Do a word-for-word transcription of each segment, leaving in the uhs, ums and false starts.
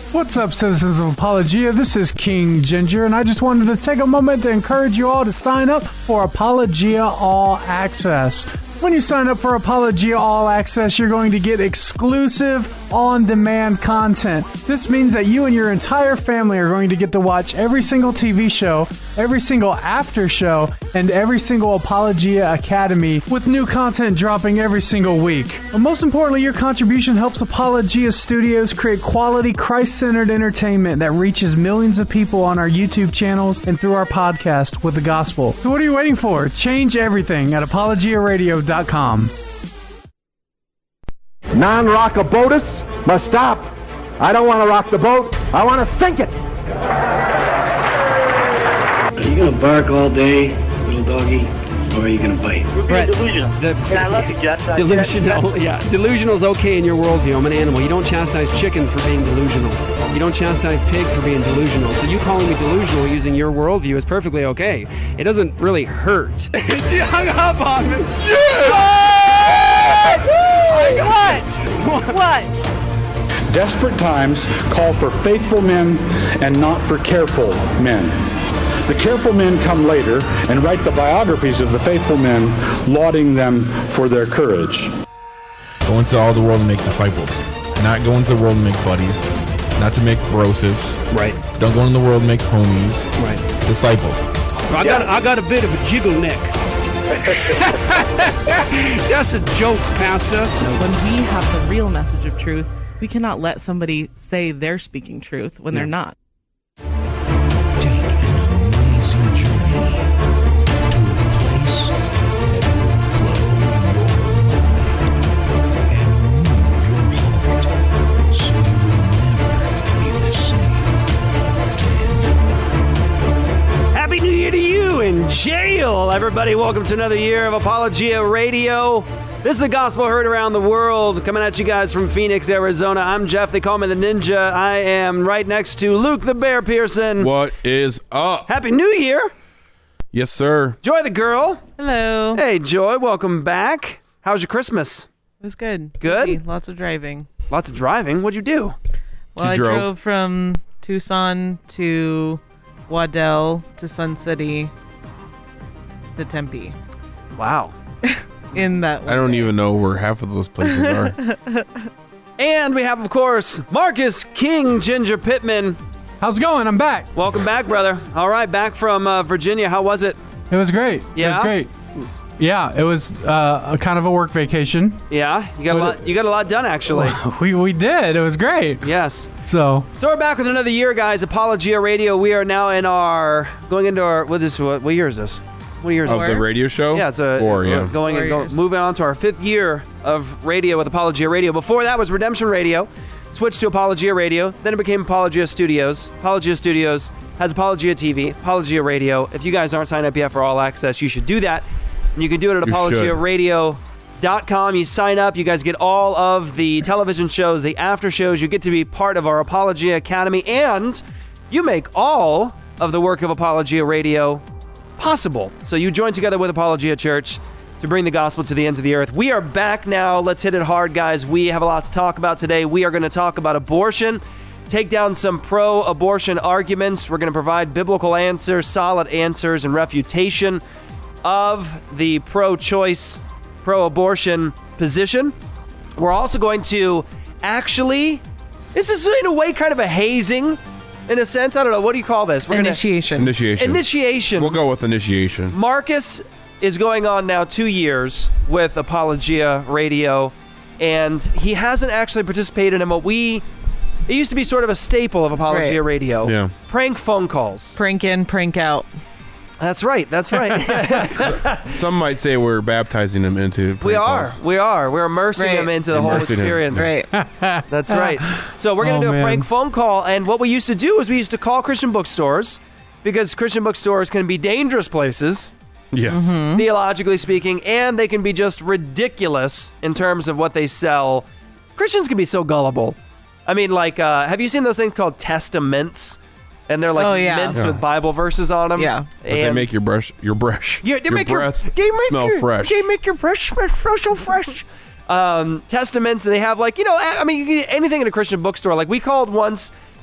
What's up, citizens of Apologia? This is King Ginger, and I just wanted to take a moment to encourage you all to sign up for Apologia All Access. When you sign up for Apologia All Access, you're going to get exclusive, on-demand content. This means that you and your entire family are going to get to watch every single T V show, every single after show, and every single Apologia Academy with new content dropping every single week. But most importantly, your contribution helps Apologia Studios create quality, Christ-centered entertainment that reaches millions of people on our YouTube channels and through our podcast with the gospel. So what are you waiting for? Change everything at apologia radio dot com. Non-rockabotus must stop. I don't want to rock the boat. I want to sink it. Are you going to bark all day, little doggy, or are you going to bite? We're being Brett, delusional. the- And I love you, Jeff. I- Delusional, yeah. Delusional is okay in your worldview. I'm an animal. You don't chastise chickens for being delusional. You don't chastise pigs for being delusional. So you calling me delusional using your worldview is perfectly okay. It doesn't really hurt. She hung up on me. What? What? Desperate times call for faithful men and not for careful men. The careful men come later and write the biographies of the faithful men, lauding them for their courage. Go into all the world and make disciples. Not go into the world and make buddies. Not to make brosives. Right. Don't go into the world and make homies. Right. Disciples. I got I got a bit of a jiggle neck. That's a joke, Pastor. When we have the real message of truth, we cannot let somebody say they're speaking truth when they're not. Take an amazing journey to a place that will blow your mind and move your heart so you will never be the same again. Happy New Year to you in jail, everybody. Welcome to another year of Apologia Radio. This is the gospel heard around the world, coming at you guys from Phoenix, Arizona. I'm Jeff. They call me the Ninja. I am right next to Luke the Bear Pearson. What is up? Happy New Year. Yes, sir. Joy the girl. Hello. Hey, Joy. Welcome back. How was your Christmas? It was good. Good? Busy. Lots of driving. Lots of driving. What'd you do? Well, You I drove. drove from Tucson to Waddell to Sun City to Tempe. Wow. In that one I don't day. even know where half of those places are. And we have, of course, Marcus King Ginger Pittman. How's it going? I'm back. Welcome back, brother. All right, back from uh, Virginia. How was it? It was great. It Yeah? was great. Yeah, it was uh, a kind of a work vacation. Yeah, you got a lot. You got a lot done, actually. We we did. It was great. Yes. So So we're back with another year, guys. Apologia Radio. We are now in our going into our what is what, what year is this? What year is Of it? the radio show? Yeah, it's a Four, yeah. going Four and go, years. moving on to our fifth year of radio with Apologia Radio. Before that was Redemption Radio. Switched to Apologia Radio. Then it became Apologia Studios. Apologia Studios has Apologia T V, Apologia Radio. If you guys aren't signed up yet for All Access, you should do that. And you can do it at You apologia should. radio dot com. You sign up. You guys get all of the television shows, the after shows. You get to be part of our Apologia Academy. And you make all of the work of Apologia Radio possible. So you join together with Apologia Church to bring the gospel to the ends of the earth. We are back now. Let's hit it hard, guys. We have a lot to talk about today. We are going to talk about abortion, take down some pro-abortion arguments. We're going to provide biblical answers, solid answers, and refutation of the pro-choice, pro-abortion position. We're also going to actually, this is in a way kind of a hazing, in a sense. I don't know. What do you call this? We're gonna- Initiation. Initiation. Initiation. We'll go with initiation. Marcus is going on now two years with Apologia Radio, and he hasn't actually participated in what we, it used to be sort of a staple of Apologia Right. Radio. Yeah. Prank phone calls. Prank in, prank out. That's right. That's right. Some might say we're baptizing them into prank we are. calls. We are. We're immersing Right. him into the whole Immersing him. experience. Right. That's right. So we're going to Oh, do a man. prank phone call, and what we used to do is we used to call Christian bookstores, because Christian bookstores can be dangerous places, Yes. theologically speaking, and they can be just ridiculous in terms of what they sell. Christians can be so gullible. I mean, like, uh, have you seen those things called testaments? And they're like Oh, yeah. mints Yeah. with Bible verses on them. Yeah. But they And make your brush, your brush, Yeah, they your make breath your, they make smell your, fresh. They make your breath smell fresh, so fresh. Um, testaments, and they have like, you know, I I mean, you can get anything in a Christian bookstore. Like we called once,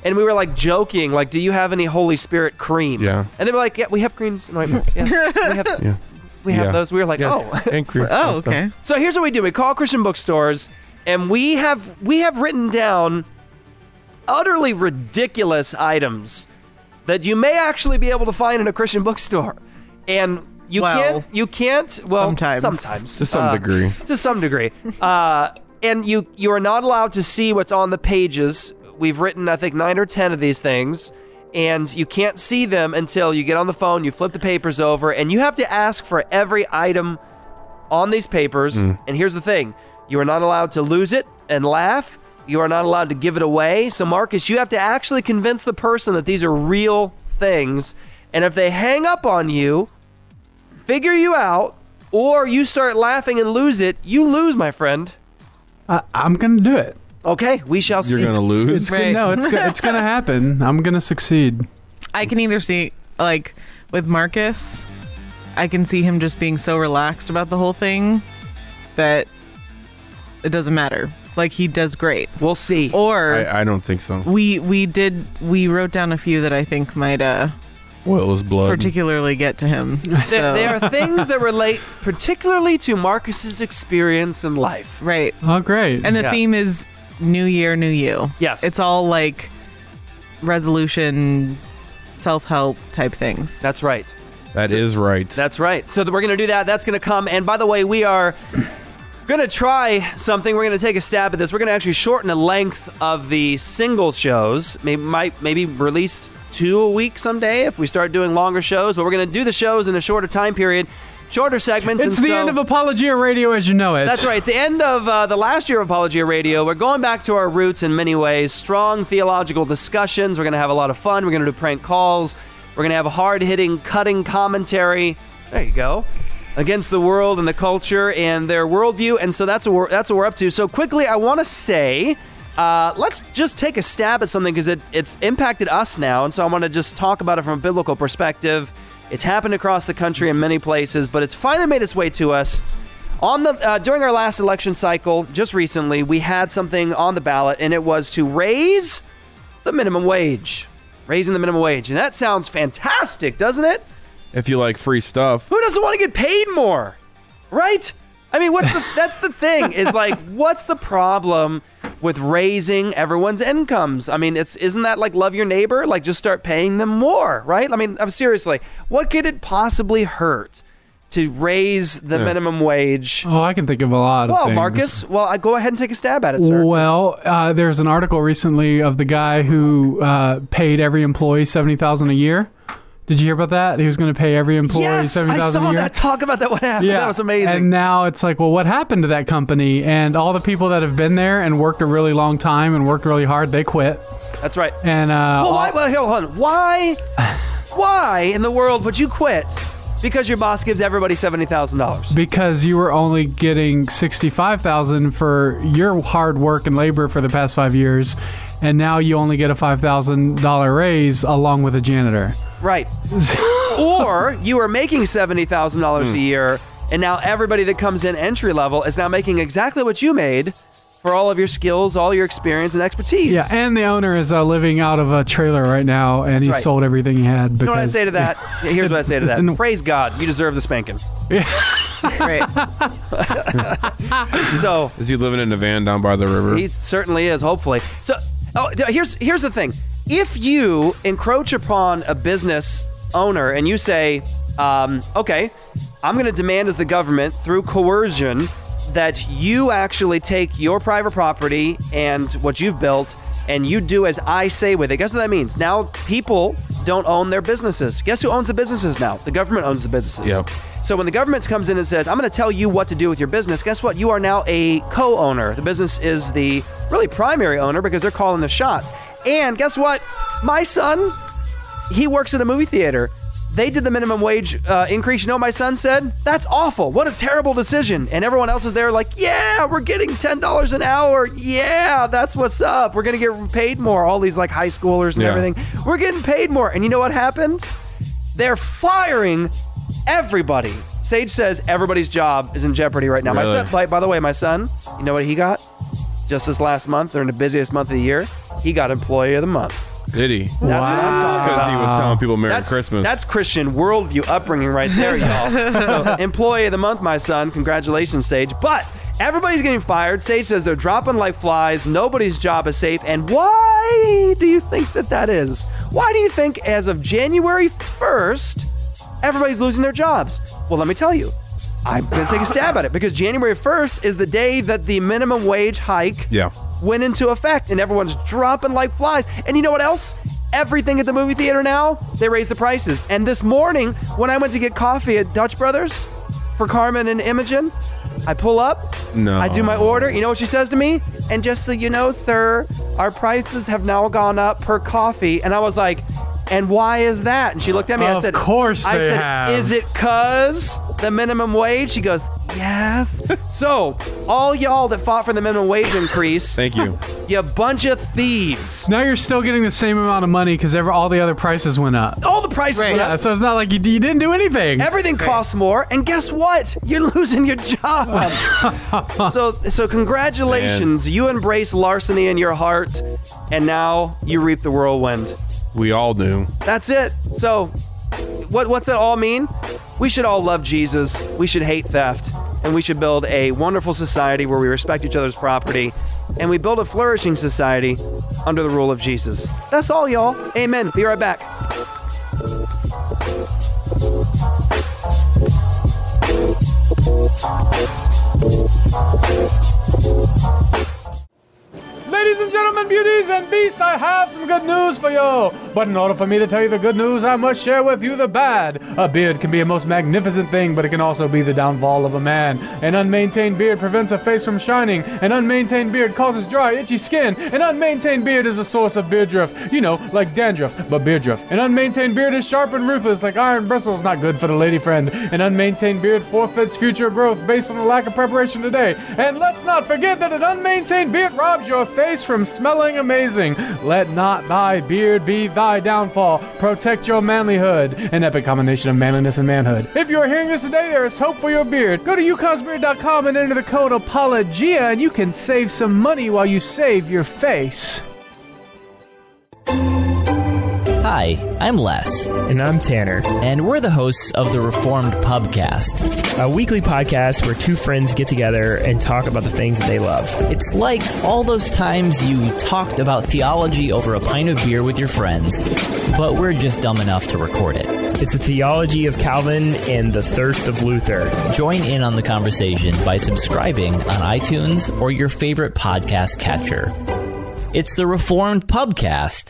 and we were like joking, like, do you have any Holy Spirit cream? Yeah. And they were like, yeah, we have creams and ointments. Yes, we have, Yeah. we have Yeah. those. We were like, Yes. oh. And cream. Oh, also. okay. So here's what we do. We call Christian bookstores, and we have we have written down utterly ridiculous items that you may actually be able to find in a Christian bookstore. And you Well, can't, you can't, well, sometimes. sometimes. To some Uh, degree. To some degree. Uh, and you, you are not allowed to see what's on the pages. We've written, I think, nine or ten of these things. And you can't see them until you get on the phone, you flip the papers over, and you have to ask for every item on these papers. Mm. And here's the thing. You are not allowed to lose it and laugh. You are not allowed to give it away. So, Marcus, you have to actually convince the person that these are real things. And if they hang up on you, figure you out, or you start laughing and lose it, you lose, my friend. I, I'm gonna do it. Okay, we shall see. You're going to lose? It's Right. gonna, no, it's go- it's gonna happen. I'm gonna succeed. I can either see, like, with Marcus, I can see him just being so relaxed about the whole thing that it doesn't matter. Like, he does great. We'll see. Or I, I don't think so. we we did we wrote down a few that I think might uh Oil is blood. particularly get to him. There, So- there are things that relate particularly to Marcus's experience in life. right. Oh, great. And the Yeah. theme is New Year, New You. Yes. It's all like resolution, self-help type things. That's right. That is right. That's right. So that we're going to do that. That's going to come. And by the way, we are going to try something. We're going to take a stab at this. We're going to actually shorten the length of the single shows. Maybe might maybe release two a week someday if we start doing longer shows. But we're going to do the shows in a shorter time period, shorter segments. it's and the so, end of Apologia Radio as you know it. That's right. It's the end of uh, the last year of Apologia Radio. We're going back to our roots in many ways. Strong theological discussions. We're going to have a lot of fun. We're going to do prank calls. We're going to have a hard-hitting, cutting commentary. There you go. Against the world and the culture and their worldview. And so that's what we're, that's what we're up to. So quickly, I want to say, uh, let's just take a stab at something because it, it's impacted us now. And so I want to just talk about it from a biblical perspective. It's happened across the country in many places, but it's finally made its way to us. On the uh, during our last election cycle, just recently, we had something on the ballot, and it was to raise the minimum wage. Raising the minimum wage. And that sounds fantastic, doesn't it? If you like free stuff. Who doesn't want to get paid more? Right? I mean, what's the, that's the thing, is like, what's the problem with raising everyone's incomes? I mean, it's isn't that like love your neighbor? Like, just start paying them more, right? I mean, I'm seriously, what could it possibly hurt to raise the Yeah. minimum wage? Oh, I can think of a lot of Well, things. Marcus, well, I go ahead and take a stab at it, sir. Well, uh, there's an article recently of the guy who uh, paid every employee seventy thousand dollars a year. Did you hear about that? He was going to pay every employee yes, seventy I thousand saw a year. that. Talk about that. What happened? Yeah, That was amazing. And now it's like, well, what happened to that company? And all the people that have been there and worked a really long time and worked really hard, they quit. That's right. And uh, Well, why, all- well, hold on. Why, why in the world would you quit? Because your boss gives everybody seventy thousand dollars. because you were only getting sixty-five thousand dollars for your hard work and labor for the past five years, and now you only get a five thousand dollars raise along with a janitor. Right. Or you are making seventy thousand dollars a year, and now everybody that comes in entry level is now making exactly what you made for all of your skills, all your experience, and expertise. Yeah, and the owner is uh, living out of a trailer right now, and he right. sold everything he had. Because, You know what I say to that? Here's what I say to that. And- Praise God, you deserve the spanking. Right. So Is he living in a van down by the river? he certainly is, hopefully. So oh, th- here's here's the thing. If you encroach upon a business owner and you say, um, okay, I'm going to demand as the government through coercion that you actually take your private property and what you've built and you do as I say with it. Guess what that means? Now people don't own their businesses. Guess who owns the businesses now? The government owns the businesses. Yep. So when the government comes in and says, I'm going to tell you what to do with your business, guess what? You are now a co-owner. The business is the really primary owner because they're calling the shots. And guess what? My son, he works at a movie theater. They did the minimum wage uh, increase. You know what my son said? That's awful. What a terrible decision. And everyone else was there like, yeah, we're getting ten dollars an hour. Yeah, that's what's up. We're going to get paid more. All these like high schoolers and Yeah. everything. We're getting paid more. And you know what happened? They're firing everybody. Sage says everybody's job is in jeopardy right now. My Really? son, by, by the way, my son, you know what he got? Just this last month, during the busiest month of the year, he got Employee of the Month. Did he? That's what I'm talking Because about. he was telling people Merry That's, Christmas. that's Christian worldview upbringing right there, y'all. So, employee of the month, my son. Congratulations, Sage. But everybody's getting fired. Sage says they're dropping like flies. Nobody's job is safe. And why do you think that that is? Why do you think as of January first, everybody's losing their jobs? Well, let me tell you. I'm going to take a stab at it because January first is the day that the minimum wage hike yeah. went into effect and everyone's dropping like flies. And you know what else? Everything at the movie theater now, they raise the prices. And this morning, when I went to get coffee at Dutch Brothers for Carmen and Imogen, I pull up, No. I do my order. You know what she says to me? And just so you know, sir, our prices have now gone up per coffee. And I was like, and why is that? And she looked at me. Of I said, course I they said, have. is it cause the minimum wage? She goes, yes. So all y'all that fought for the minimum wage increase, Thank you. you bunch of thieves. Now you're still getting the same amount of money because all the other prices went up. All the prices went Yeah, up. so it's not like you, you didn't do anything. Everything costs more, and guess what? You're losing your jobs. so, so congratulations. Man. You embrace larceny in your heart, and now you reap the whirlwind. We all knew. That's it. So, what what's that all mean? We should all love Jesus. We should hate theft. And we should build a wonderful society where we respect each other's property. And we build a flourishing society under the rule of Jesus. That's all, y'all. Amen. Be right back. Ladies and gentlemen, beauties and beasts, I have some good news for you. But in order for me to tell you the good news, I must share with you the bad. A beard can be a most magnificent thing, but it can also be the downfall of a man. An unmaintained beard prevents a face from shining. An unmaintained beard causes dry, itchy skin. An unmaintained beard is a source of beard drift. You know, like dandruff, but beard drift. An unmaintained beard is sharp and ruthless, like iron bristles, not good for the lady friend. An unmaintained beard forfeits future growth based on the lack of preparation today. And let's not forget that an unmaintained beard robs your face from smelling amazing. Let not thy beard be thy downfall. Protect your manlyhood. An epic combination of manliness and manhood. If you are hearing this today, there is hope for your beard. Go to u cos beard dot com and enter the code APOLOGIA and you can save some money while you save your face. Hi, I'm Les. And I'm Tanner. And we're the hosts of the Reformed Pubcast, a weekly podcast where two friends get together and talk about the things that they love. It's like all those times you talked about theology over a pint of beer with your friends, but we're just dumb enough to record it. It's a theology of Calvin and the thirst of Luther. Join in on the conversation by subscribing on iTunes or your favorite podcast catcher. It's the Reformed Pubcast.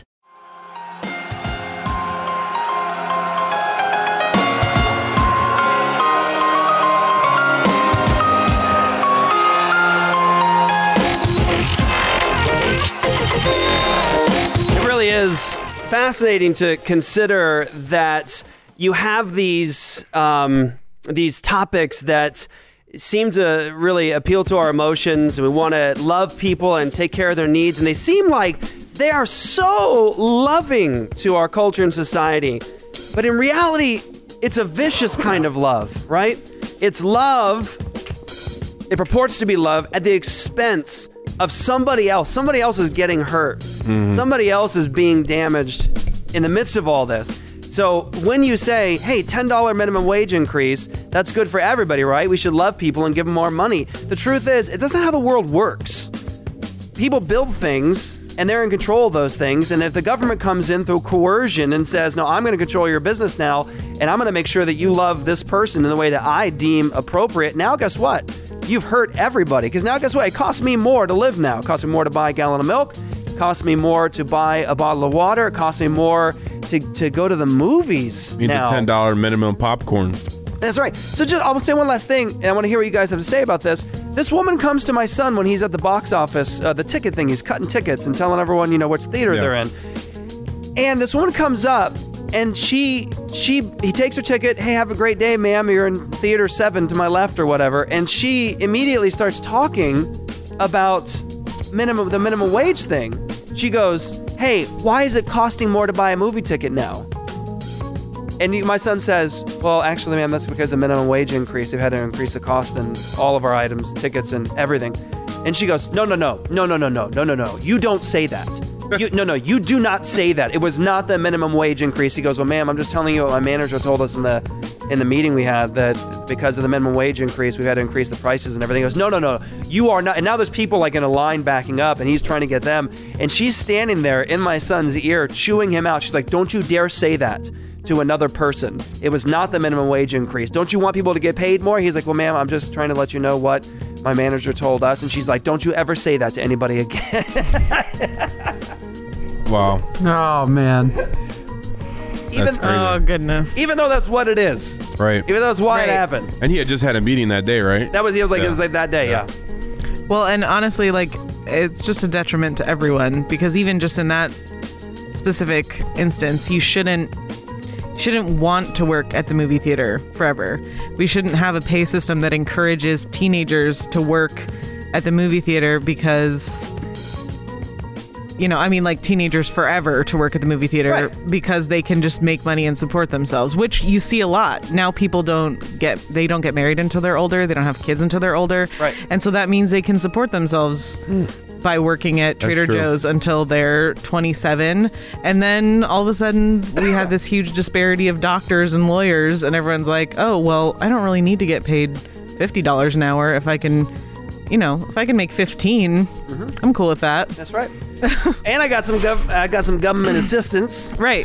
Is fascinating to consider that you have these um, these topics that seem to really appeal to our emotions, and we want to love people and take care of their needs, and they seem like they are so loving to our culture and society. But in reality, it's a vicious kind of love, right? It's love, it purports to be love at the expense of somebody else. Somebody else is getting hurt. Mm-hmm. Somebody else is being damaged in the midst of all this. So when you say, hey, ten dollars minimum wage increase, that's good for everybody, right? We should love people and give them more money. The truth is, it doesn't how the world works. People build things, and they're in control of those things. And if the government comes in through coercion and says, no, I'm going to control your business now, and I'm going to make sure that you love this person in the way that I deem appropriate, now guess what? You've hurt everybody, because now guess what? It costs me more to live now. It costs me more to buy a gallon of milk. It costs me more to buy a bottle of water. It costs me more to, to go to the movies Means now. a ten dollars minimum popcorn. That's right. So just I'll say one last thing, and I want to hear what you guys have to say about this. This woman comes to my son when he's at the box office, uh, the ticket thing. He's cutting tickets and telling everyone, you know, which theater Yeah. they're in. And this woman comes up, and she, she, he takes her ticket. Hey, have a great day, ma'am. You're in theater seven to my left or whatever. And she immediately starts talking about minimum, the minimum wage thing. She goes, hey, why is it costing more to buy a movie ticket now? And you, my son says, well, actually, ma'am, that's because the minimum wage increase. They've had to increase the cost in all of our items, tickets and everything. And she goes, no, no, no, no, no, no, no, no, no, no. You don't say that. you, no, no, you do not say that. It was not the minimum wage increase. He goes, well, ma'am, I'm just telling you what my manager told us in the in the meeting we had, that because of the minimum wage increase, we've had to increase the prices and everything. He goes, no, no, no, you are not. And now there's people like in a line backing up, and he's trying to get them. And she's standing there in my son's ear, chewing him out. She's like, don't you dare say that to another person. It was not the minimum wage increase. Don't you want people to get paid more? He's like, well, ma'am, I'm just trying to let you know what my manager told us. And she's like, don't you ever say that to anybody again. Wow. Oh, man. Even, That's crazy. Oh, goodness. even though that's what it is. Right. Even though that's why Right. it happened. And he had just had a meeting that day, right? That was, he was like, Yeah. it was like that day, yeah. Well, and honestly, like, it's just a detriment to everyone, because even just in that specific instance, you shouldn't shouldn't want to work at the movie theater forever. We shouldn't have a pay system that encourages teenagers to work at the movie theater because, you know, I mean, like teenagers forever to work at the movie theater Right. because they can just make money and support themselves, which you see a lot. Now people don't get, they don't get married until they're older. They don't have kids until they're older. Right. And so that means they can support themselves by working at Trader true. Joe's until they're twenty-seven. And then all of a sudden we have this huge disparity of doctors and lawyers, and everyone's like, oh, well, I don't really need to get paid fifty dollars an hour if I can, you know, if I can make fifteen, Mm-hmm. I'm cool with that. That's right. And I got some gov- I got some government assistance. Right.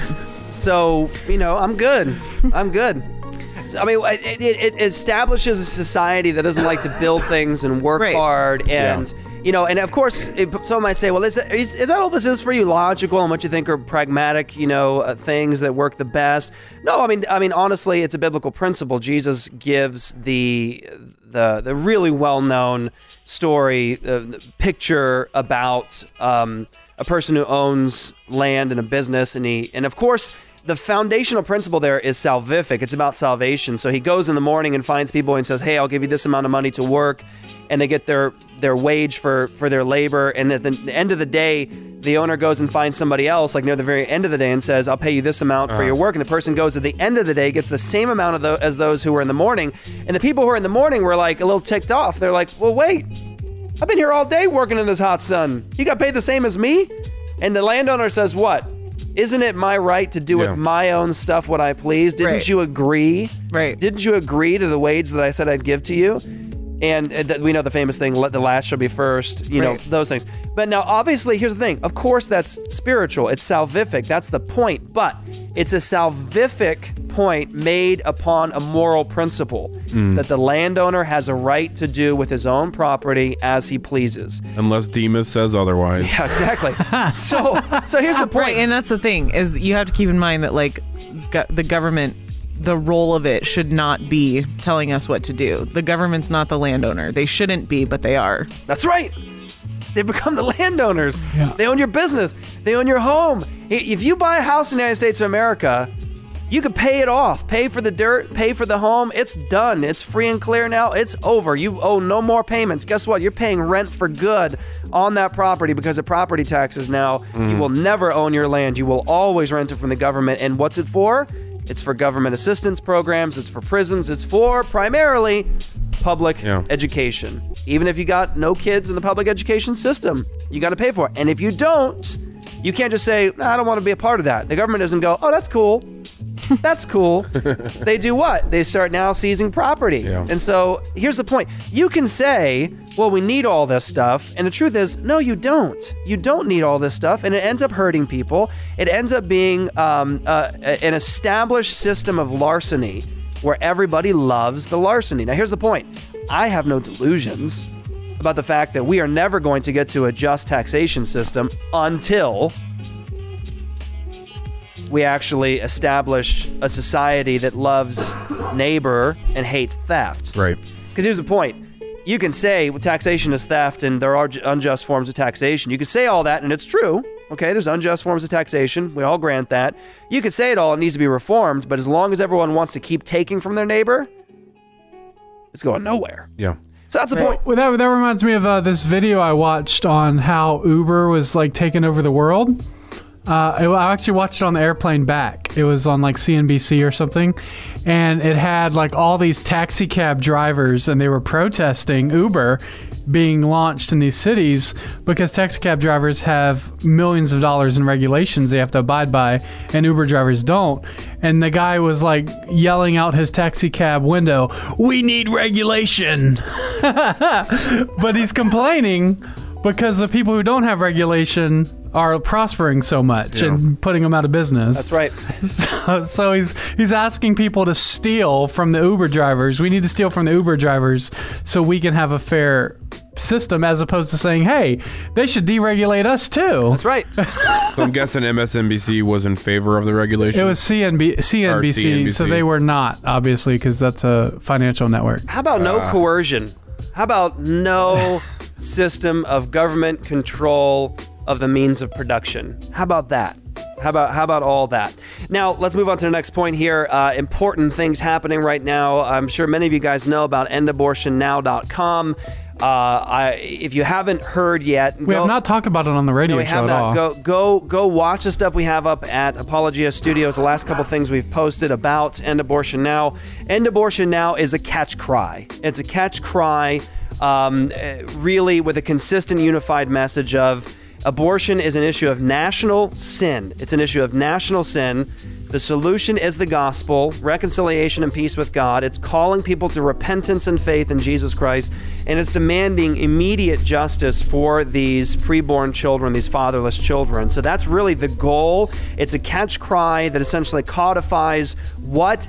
So, you know, I'm good. I'm good. So, I mean, it, it, it establishes a society that doesn't like to build things and work Right. hard. And, you know, and of course, it, someone might say, well, is, that- is, is that all this is for you? Logical and what you think are pragmatic, you know, uh, things that work the best? No, I mean, I mean, honestly, it's a biblical principle. Jesus gives the the the really well-known story, uh, picture about um, a person who owns land and a business, and he, and of course, the foundational principle there is salvific. It's about salvation. So he goes in the morning and finds people and says, hey, I'll give you this amount of money to work. And they get their, their wage for, for their labor. And at the end of the day, the owner goes and finds somebody else, like near the very end of the day, and says, I'll pay you this amount for your work. And the person goes at the end of the day, gets the same amount of tho- as those who were in the morning. And the people who are in the morning were like a little ticked off. They're like, well, wait, I've been here all day working in this hot sun. You got paid the same as me? And the landowner says, what? Isn't it my right to do Yeah. with my own stuff what I please? Didn't Right. you agree? Right. Didn't you agree to the wage that I said I'd give to you? And uh, th- we know the famous thing, let the last shall be first, you know, Right. those things. But now, obviously, here's the thing. Of course, that's spiritual. It's salvific. That's the point. But it's a salvific point made upon a moral principle that the landowner has a right to do with his own property as he pleases. Unless Demas says otherwise. Yeah, exactly. so, so here's the point. Right, and that's the thing, is that you have to keep in mind that, like, go- the government, the role of it should not be telling us what to do. The government's not the landowner. They shouldn't be, but they are. That's right. They become the landowners. Yeah. They own your business. They own your home. I- If you buy a house in the United States of America, you can pay it off. Pay for the dirt, pay for the home. It's done. It's free and clear now. It's over. You owe no more payments. Guess what? You're paying rent for good on that property because of property taxes now. You will never own your land. You will always rent it from the government. And what's it for? It's for government assistance programs. It's for prisons. It's for primarily public Yeah. education. Even if you got no kids in the public education system, you got to pay for it. And if you don't, you can't just say, "Nah, I don't want to be a part of that." The government doesn't go, "Oh, that's cool. That's cool." They do what? They start now seizing property. Yeah. And so here's the point. You can say, well, we need all this stuff. And the truth is, no, you don't. You don't need all this stuff. And it ends up hurting people. It ends up being um, uh, an established system of larceny where everybody loves the larceny. Now, here's the point. I have no delusions about the fact that we are never going to get to a just taxation system until we actually establish a society that loves neighbor and hates theft. Right. Because here's the point. You can say well, taxation is theft and there are unjust forms of taxation. You can say all that, and it's true. Okay, there's unjust forms of taxation. We all grant that. You could say it all. It needs to be reformed. But as long as everyone wants to keep taking from their neighbor, it's going nowhere. Yeah. So that's the point. Well, that, that reminds me of uh, this video I watched on how Uber was like taking over the world. Uh, I I actually watched it on the airplane back. It was on like C N B C or something. And it had like all these taxi cab drivers and they were protesting Uber. being launched in these cities because taxi cab drivers have millions of dollars in regulations they have to abide by, and Uber drivers don't. And the guy was like yelling out his taxi cab window, "We need regulation." But he's complaining because the people who don't have regulation are prospering so much Yeah. and putting them out of business. That's right. So, so he's he's asking people to steal from the Uber drivers. We need to steal from the Uber drivers so we can have a fair system, as opposed to saying, hey, they should deregulate us too. That's right. So I'm guessing M S N B C was in favor of the regulation. It was C N B C, Or CNBC, C N B C. so they were not, obviously, because that's a financial network. How about no Uh. coercion? How about no system of government control of the means of production? How about that? How about how about all that? Now, let's move on to the next point here. Uh, important things happening right now. I'm sure many of you guys know about end abortion now dot com. Uh, I, if you haven't heard yet, We go, have not talked about it on the radio no, we show have at not. all. Go go go watch the stuff we have up at Apologia Studios. The last couple things we've posted about End Abortion Now. End Abortion Now is a catch cry. It's a catch cry, um, uh, really, with a consistent, unified message of abortion is an issue of national sin. It's an issue of national sin. The solution is the gospel, reconciliation and peace with God. It's calling people to repentance and faith in Jesus Christ, and it's demanding immediate justice for these preborn children, these fatherless children. So that's really the goal. It's a catch cry that essentially codifies what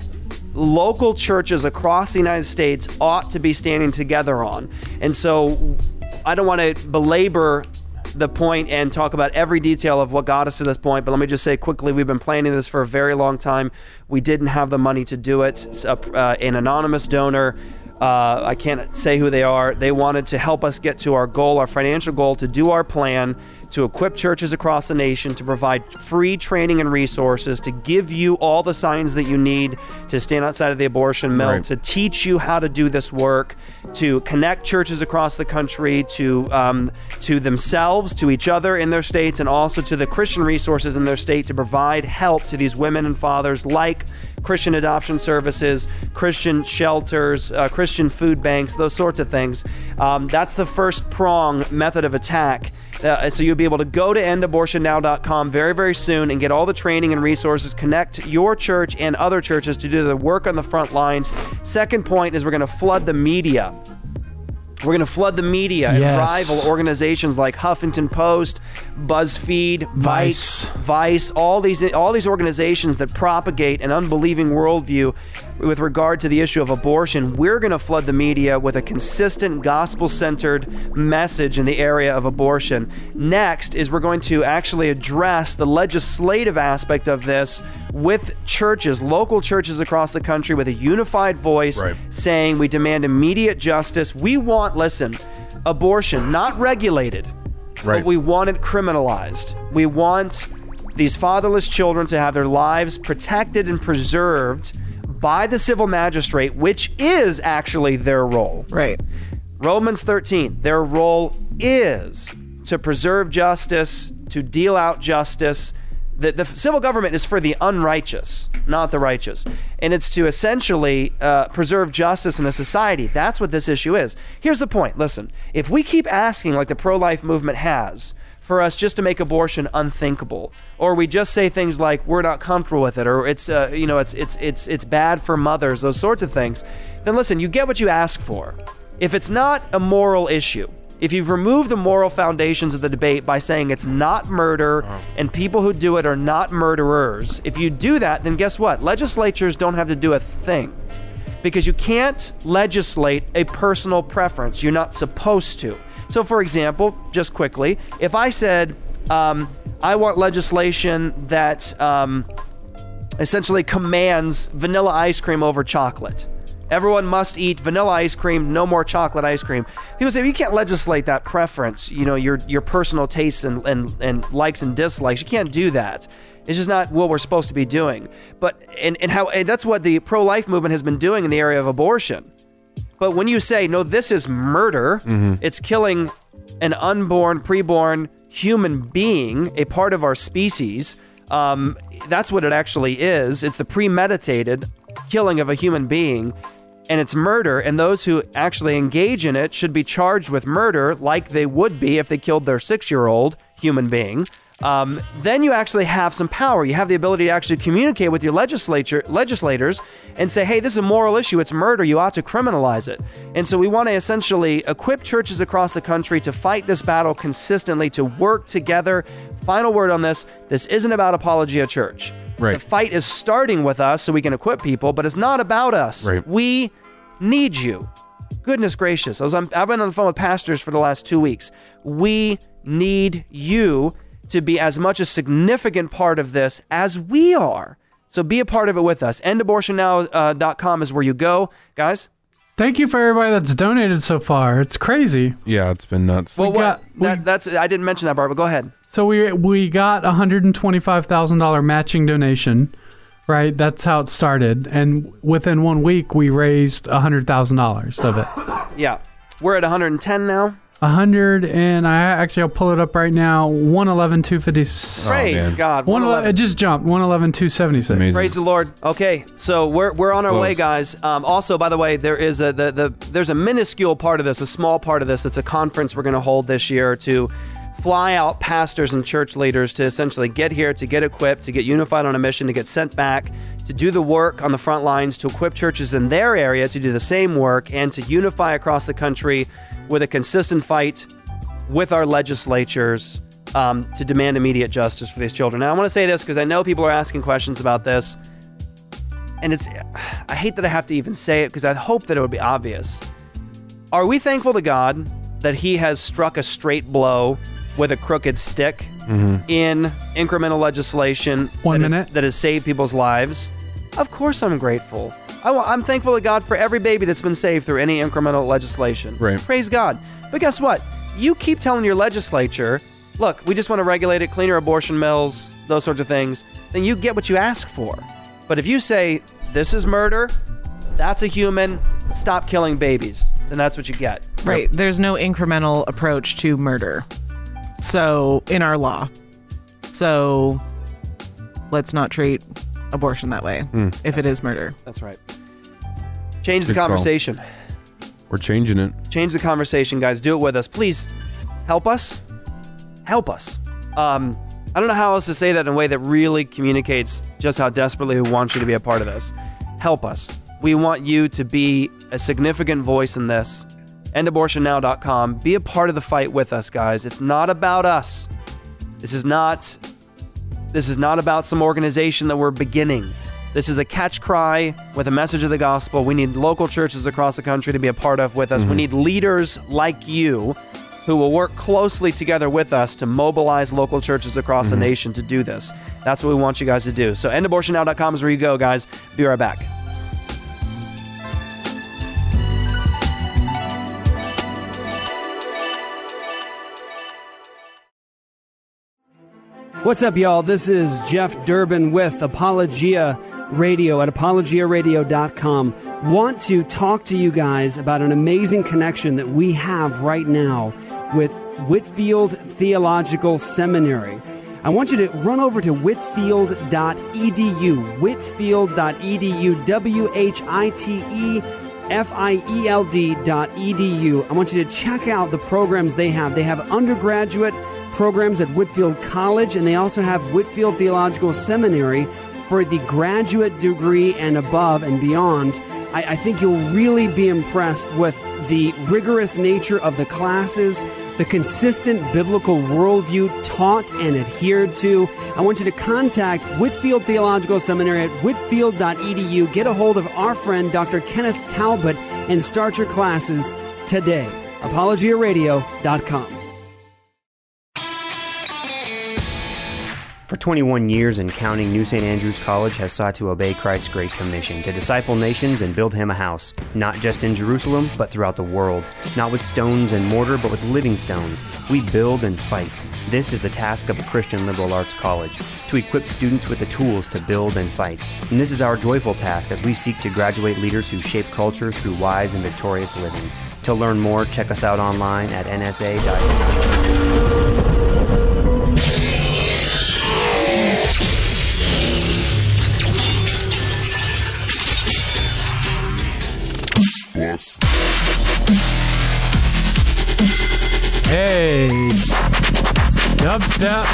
local churches across the United States ought to be standing together on. And so I don't want to belabor the point and talk about every detail of what got us to this point, but let me just say quickly, we've been planning this for a very long time. We didn't have the money to do it. So, uh, an anonymous donor, uh, I can't say who they are, they wanted to help us get to our goal, our financial goal, to do our plan, to equip churches across the nation, to provide free training and resources, to give you all the signs that you need to stand outside of the abortion mill, Right. to teach you how to do this work, to connect churches across the country to um, to themselves, to each other in their states, and also to the Christian resources in their state to provide help to these women and fathers, like Christian adoption services, Christian shelters, uh, Christian food banks, those sorts of things. Um, that's the first prong method of attack. Uh, so you'll be able to go to end abortion now dot com very, very soon and get all the training and resources, connect your church and other churches to do the work on the front lines. Second point is we're going to flood the media. We're going to flood the media and Yes. rival organizations like Huffington Post, BuzzFeed, Vice, Vice, all these all these organizations that propagate an unbelieving worldview with regard to the issue of abortion. We're going to flood the media with a consistent gospel-centered message in the area of abortion. Next is we're going to actually address the legislative aspect of this with churches, local churches across the country, with a unified voice, Right. saying we demand immediate justice. We want, listen, abortion not regulated, Right. but we want it criminalized. We want these fatherless children to have their lives protected and preserved by the civil magistrate, which is actually their role. Right. Romans thirteen, their role is to preserve justice, to deal out justice. The, the civil government is for the unrighteous, not the righteous. And it's to essentially uh, preserve justice in a society. That's what this issue is. Here's the point. Listen, if we keep asking, like the pro-life movement has, for us just to make abortion unthinkable, or we just say things like we're not comfortable with it, or it's uh, you know it's it's it's it's bad for mothers, those sorts of things, then listen, you get what you ask for. If it's not a moral issue, if you've removed the moral foundations of the debate by saying it's not murder and people who do it are not murderers, if you do that, then guess what? Legislatures don't have to do a thing, because you can't legislate a personal preference. You're not supposed to. So, for example, just quickly, if I said, um, I want legislation that um, essentially commands vanilla ice cream over chocolate. Everyone must eat vanilla ice cream, no more chocolate ice cream. People say, well, you can't legislate that preference, you know, your your personal tastes and, and, and likes and dislikes. You can't do that. It's just not what we're supposed to be doing. But and, and how and that's what the pro-life movement has been doing in the area of abortion. But when you say, no, this is murder, Mm-hmm. it's killing an unborn, preborn human being, a part of our species, um, that's what it actually is. It's the premeditated killing of a human being. and it's murder, and those who actually engage in it should be charged with murder like they would be if they killed their six-year-old human being, um, then you actually have some power. You have the ability to actually communicate with your legislature, legislators and say, hey, this is a moral issue. It's murder. You ought to criminalize it. And so we want to essentially equip churches across the country to fight this battle consistently, to work together. Final word on this. This isn't about Apologia Church. Right. The fight is starting with us so we can equip people, but it's not about us. Right. We need you. Goodness gracious. I was on, I've been on the phone with pastors for the last two weeks. We need you to be as much a significant part of this as we are. So be a part of it with us. end abortion now dot com is where you go. Guys? Thank you for everybody that's donated so far. It's crazy. Yeah, it's been nuts. Well, We got- what, that, we- that's I didn't mention that part, but go ahead. So we we got a one hundred twenty-five thousand dollars matching donation, right? That's how it started. And within one week, we raised one hundred thousand dollars of it. Yeah. We're at one hundred ten now. one hundred, and I actually, I'll pull it up right now, one eleven two fifty-six. Praise man. God. One one eleven, eleven. it just jumped, one eleven two seventy-six. Amazing. Praise the Lord. Okay, so we're we're on our Close. way, guys. Um, also, by the way, there is a the, the there's a minuscule part of this, a small part of this. It's a conference we're going to hold this year to fly out pastors and church leaders to essentially get here, to get equipped, to get unified on a mission, to get sent back, to do the work on the front lines, to equip churches in their area to do the same work, and to unify across the country with a consistent fight with our legislatures um, to demand immediate justice for these children. Now, I want to say this because I know people are asking questions about this, and it's I hate that I have to even say it because I hope that it would be obvious. Are we thankful to God that He has struck a straight blow with a crooked stick Mm-hmm. in incremental legislation One that, minute. Is, that has saved people's lives? Of course I'm grateful. I, I'm thankful to God for every baby that's been saved through any incremental legislation. Right. Praise God. But guess what? You keep telling your legislature, look, we just want to regulate it, cleaner abortion mills, those sorts of things, then you get what you ask for. But if you say, this is murder, that's a human, stop killing babies, then that's what you get. Right. There's no incremental approach to murder. So, in our law. So, let's not treat abortion that way Mm. if it is murder. That's right. Change the Good call. conversation. We're changing it. Change the conversation, guys. Do it with us. Please help us. Help us. Um, I don't know how else to say that in a way that really communicates just how desperately we want you to be a part of this. Help us. We want you to be a significant voice in this. end abortion now dot com. Be a part of the fight with us, guys. It's not about us. This is not this is not about some organization that we're beginning. This is a catch cry with a message of the gospel. We need local churches across the country to be a part of with us. Mm-hmm. We need leaders like you who will work closely together with us to mobilize local churches across Mm-hmm. the nation to do this. That's what we want you guys to do. So end abortion now dot com is where you go, guys. Be right back. What's up, y'all? This is Jeff Durbin with Apologia Radio at apologia radio dot com. Want to talk to you guys about an amazing connection that we have right now with Whitefield Theological Seminary. I want you to run over to whitfield dot e d u, whitfield dot e d u, W H I T E F I E L D dot E D U. I want you to check out the programs they have. They have undergraduate programs at Whitefield College, and they also have Whitefield Theological Seminary for the graduate degree and above and beyond. I, I think you'll really be impressed with the rigorous nature of the classes, the consistent biblical worldview taught and adhered to. I want you to contact Whitefield Theological Seminary at whitfield dot e d u. Get a hold of our friend, Doctor Kenneth Talbot, and start your classes today. apologia radio dot com. For twenty-one years and counting, New Saint Andrews College has sought to obey Christ's Great Commission to disciple nations and build Him a house, not just in Jerusalem, but throughout the world. Not with stones and mortar, but with living stones. We build and fight. This is the task of a Christian liberal arts college, to equip students with the tools to build and fight. And this is our joyful task as we seek to graduate leaders who shape culture through wise and victorious living. To learn more, check us out online at n s a dot u. Dubstep.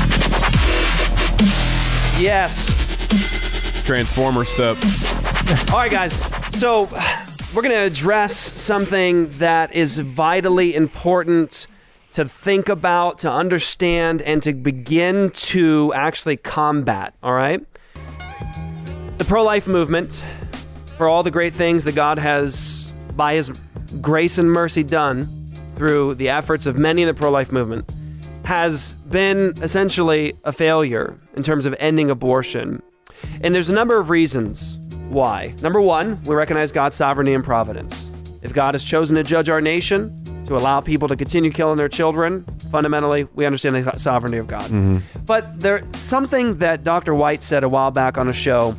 Yes. Transformer step. All right, guys. So we're going to address something that is vitally important to think about, to understand, and to begin to actually combat, all right? The pro-life movement, for all the great things that God has, by his grace and mercy, done through the efforts of many in the pro-life movement, has been essentially a failure in terms of ending abortion. And there's a number of reasons why. Number one, we recognize God's sovereignty and providence. If God has chosen to judge our nation, to allow people to continue killing their children, fundamentally, we understand the sovereignty of God. Mm-hmm. But there's something that Doctor White said a while back on a show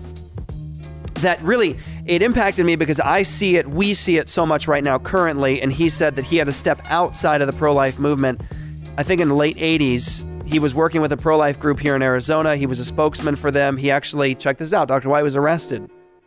that really, it impacted me because I see it, we see it so much right now currently, and he said that he had to step outside of the pro-life movement. I think in the late eighties, he was working with a pro-life group here in Arizona. He was a spokesman for them. He actually, check this out, Doctor White was arrested.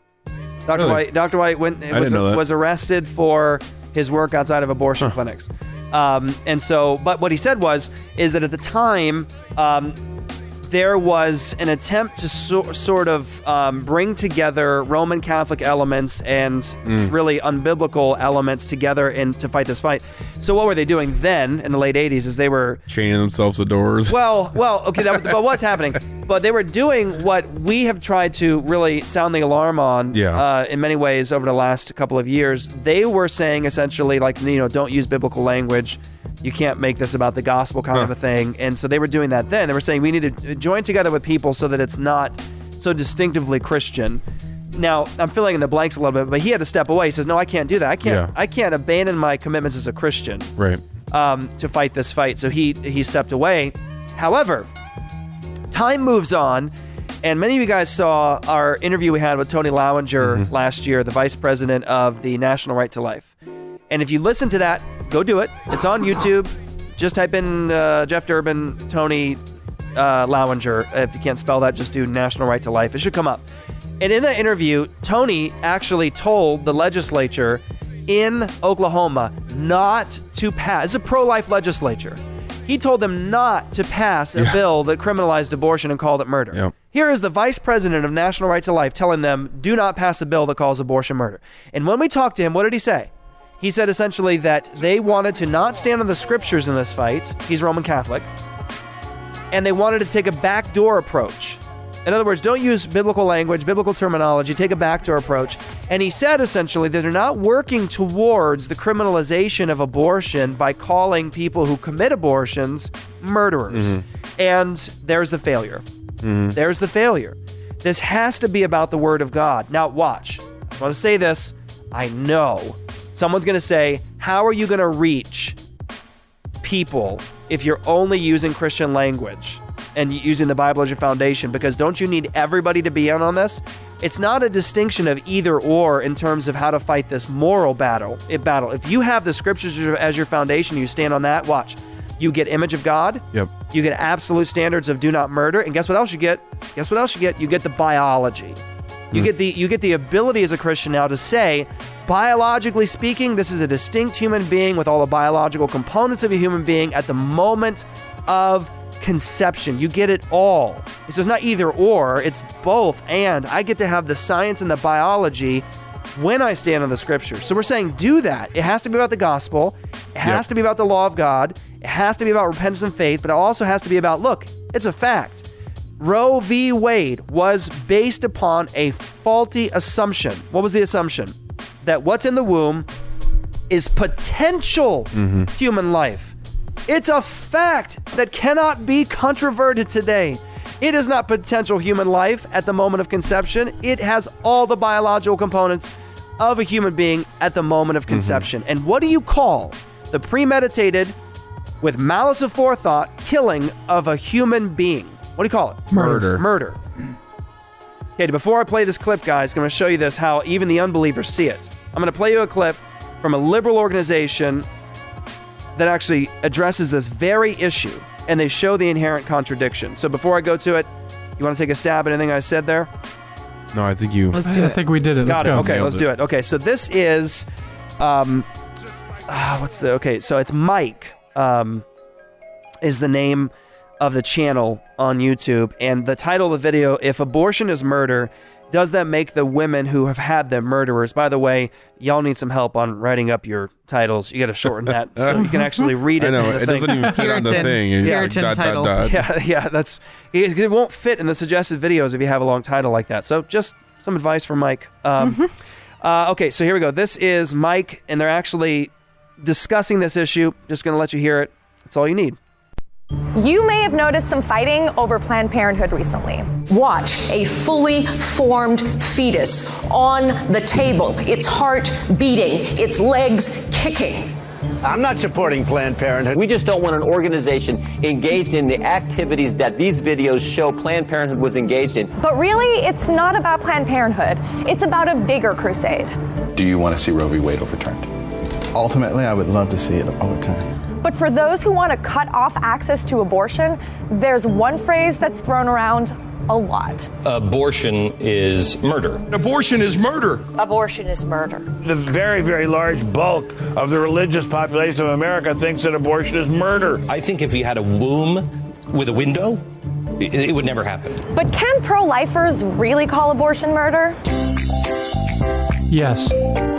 Doctor Really? White Doctor White went, I was, didn't know that. was arrested for his work outside of abortion Huh. clinics. Um, and so, but what he said was, is that at the time, um, there was an attempt to so, sort of um, bring together Roman Catholic elements and Mm. really unbiblical elements together and to fight this fight. So what were they doing then in the late eighties is they were Chaining themselves to doors. well, well, okay, that, but what's happening? But they were doing what we have tried to really sound the alarm on Yeah. uh, in many ways over the last couple of years. They were saying essentially, like, you know, don't use biblical language. You can't make this about the gospel kind Huh. of a thing. And so they were doing that then. They were saying we need to join together with people so that it's not so distinctively Christian. Now, I'm filling in the blanks a little bit, but he had to step away. He says, no, I can't do that. I can't, Yeah. I can't abandon my commitments as a Christian Right. um, to fight this fight. So he he stepped away. However, time moves on, and many of you guys saw our interview we had with Tony Lowinger Mm-hmm. last year, the vice president of the National Right to Life. And if you listen to that, go do it. It's on YouTube. Just type in uh, Jeff Durbin, Tony uh, Lowinger. If you can't spell that, just do National Right to Life. It should come up. And in that interview, Tony actually told the legislature in Oklahoma not to pass. It's a pro-life legislature. He told them not to pass a Yeah. bill that criminalized abortion and called it murder. Yep. Here is the vice president of National Right to Life telling them, do not pass a bill that calls abortion murder. And when we talked to him, what did he say? He said essentially that they wanted to not stand on the scriptures in this fight. He's Roman Catholic. And they wanted to take a backdoor approach. In other words, don't use biblical language, biblical terminology, take a backdoor approach. And he said essentially that they're not working towards the criminalization of abortion by calling people who commit abortions murderers. Mm-hmm. And there's the failure. Mm-hmm. There's the failure. This has to be about the Word of God. Now, watch. I want to say this. I know someone's going to say, how are you going to reach people if you're only using Christian language and using the Bible as your foundation? Because don't you need everybody to be in on this? It's not a distinction of either or in terms of how to fight this moral battle. It battle. If you have the scriptures as your foundation, you stand on that, watch. You get image of God. Yep. You get absolute standards of do not murder. And guess what else you get? Guess what else you get? You get the biology. You Mm. get the you get the ability as a Christian now to say, biologically speaking, this is a distinct human being with all the biological components of a human being at the moment of conception. You get it all. So it's not either or, it's both. And I get to have the science and the biology when I stand on the scriptures. So we're saying do that. It has to be about the gospel. It has Yep. to be about the law of God. It has to be about repentance and faith, but it also has to be about, look, it's a fact. Roe v. Wade was based upon a faulty assumption. What was the assumption? That what's in the womb is potential Mm-hmm. human life. It's a fact that cannot be controverted today. It is not potential human life at the moment of conception. It has all the biological components of a human being at the moment of conception. Mm-hmm. And what do you call the premeditated, with malice of forethought, killing of a human being? What do you call it? Murder. Murder. Okay, before I play this clip, guys, I'm going to show you this, how even the unbelievers see it. I'm going to play you a clip from a liberal organization that actually addresses this very issue, and they show the inherent contradiction. So before I go to it, you want to take a stab at anything I said there? No, I think you. Let's do I, it. I think we did it. Got let's it. Go. Okay, Nailed let's it. do it. Okay, so this is, um, ah, what's the, okay, so it's Mike, um, is the name of the channel on YouTube. And the title of the video, If Abortion is Murder, does that make the women who have had them murderers? By the way, y'all need some help on writing up your titles. You got to shorten that so you can actually read it. I know, in the it thing. doesn't even fit on the thing. It's Yeah. like dot, dot, dot. Yeah, yeah, that's it, it won't fit in the suggested videos if you have a long title like that. So just some advice from Mike. Um, uh, okay, so here we go. This is Mike, and they're actually discussing this issue. Just going to let you hear it. That's all you need. You may have noticed some fighting over Planned Parenthood recently. Watch a fully formed fetus on the table, its heart beating, its legs kicking. I'm not supporting Planned Parenthood. We just don't want an organization engaged in the activities that these videos show Planned Parenthood was engaged in. But really, it's not about Planned Parenthood. It's about a bigger crusade. Do you want to see Roe v. Wade overturned? Ultimately, I would love to see it overturned. But for those who want to cut off access to abortion, there's one phrase that's thrown around a lot. Abortion is murder. Abortion is murder. Abortion is murder. The very, very large bulk of the religious population of America thinks that abortion is murder. I think if you had a womb with a window, it, it would never happen. But can pro-lifers really call abortion murder? Yes.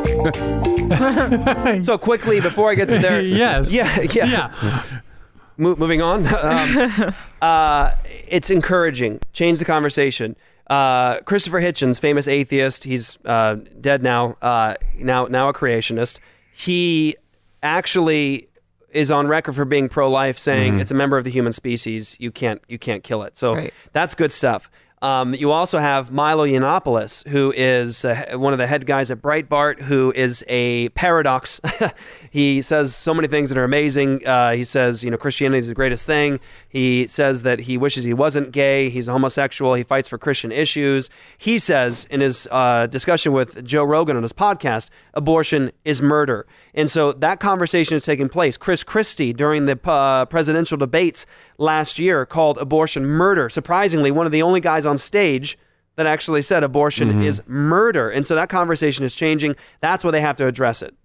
So quickly, before I get to there. Yes. Yeah, yeah. Yeah. Mo- moving on. Um, uh, it's encouraging. Change the conversation. Uh, Christopher Hitchens, famous atheist, he's uh, dead now, uh, now, now a creationist. He actually is on record for being pro-life, saying Mhm. it's a member of the human species. You can't, you can't kill it. So Right. that's good stuff. Um, you also have Milo Yiannopoulos, who is uh, one of the head guys at Breitbart, who is a paradox. He says so many things that are amazing. Uh, he says, you know, Christianity is the greatest thing. He says that he wishes he wasn't gay. He's a homosexual. He fights for Christian issues. He says in his uh, discussion with Joe Rogan on his podcast, abortion is murder. And so that conversation is taking place. Chris Christie, during the uh, presidential debates last year, called abortion murder. Surprisingly, one of the only guys on stage that actually said abortion Mhm. is murder. And so that conversation is changing. That's why they have to address it.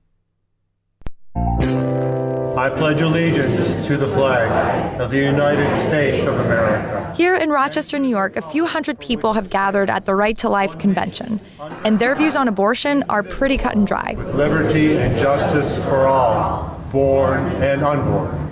I pledge allegiance to the flag of the United States of America. Here in Rochester, New York, a few hundred people have gathered at the Right to Life convention, and their views on abortion are pretty cut and dry. With liberty and justice for all, born and unborn.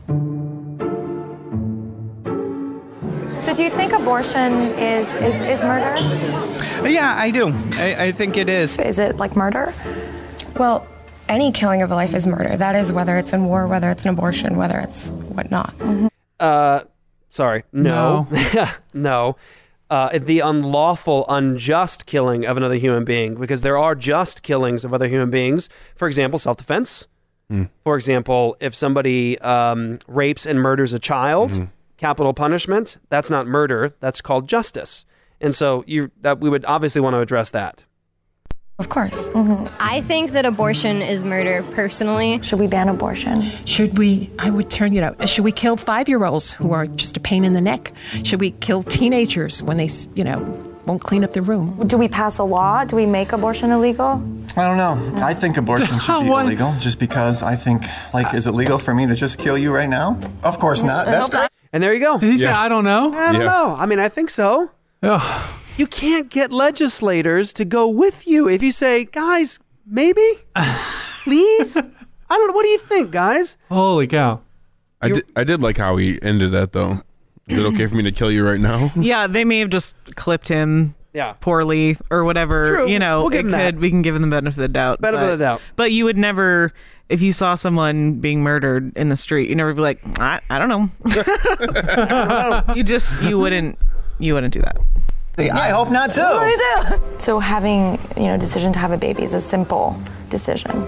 So do you think abortion is, is, is murder? Yeah, I do. I, I think it is. Is it like murder? Well, any killing of a life is murder. That is whether it's in war, whether it's an abortion, whether it's whatnot. Mm-hmm. Uh, sorry. No. No. no. Uh, the unlawful, unjust killing of another human being, because there are just killings of other human beings. For example, self-defense. Mm. For example, if somebody um, rapes and murders a child, Mm-hmm. capital punishment, that's not murder. That's called justice. And so you that we would obviously want to address that. Of course. Mm-hmm. I think that abortion is murder, personally. Should we ban abortion? Should we, I would turn it out, should we kill five-year-olds who are just a pain in the neck? Should we kill teenagers when they, you know, won't clean up their room? Do we pass a law? Do we make abortion illegal? I don't know. I think abortion should be What? illegal just because I think, like, is it legal for me to just kill you right now? Of course not. That's great. And there you go. Did he say, Yeah. I don't know? I don't Yeah. know. I mean, I think so. Ugh. You can't get legislators to go with you if you say, guys, maybe, please. I don't know. What do you think, guys? Holy cow. I did, I did like how he ended that, though. Is it okay for me to kill you right now? Yeah, they may have just clipped him Yeah. poorly or whatever. True. You know, We'll give it him that. could. We can give them the benefit of the doubt. Benefit but, of the doubt. But you would never, if you saw someone being murdered in the street, you never be like, I, I don't know. You just, you wouldn't, you wouldn't do that. I hope not too. What do we do? So having, you know, decision to have a baby is a simple decision.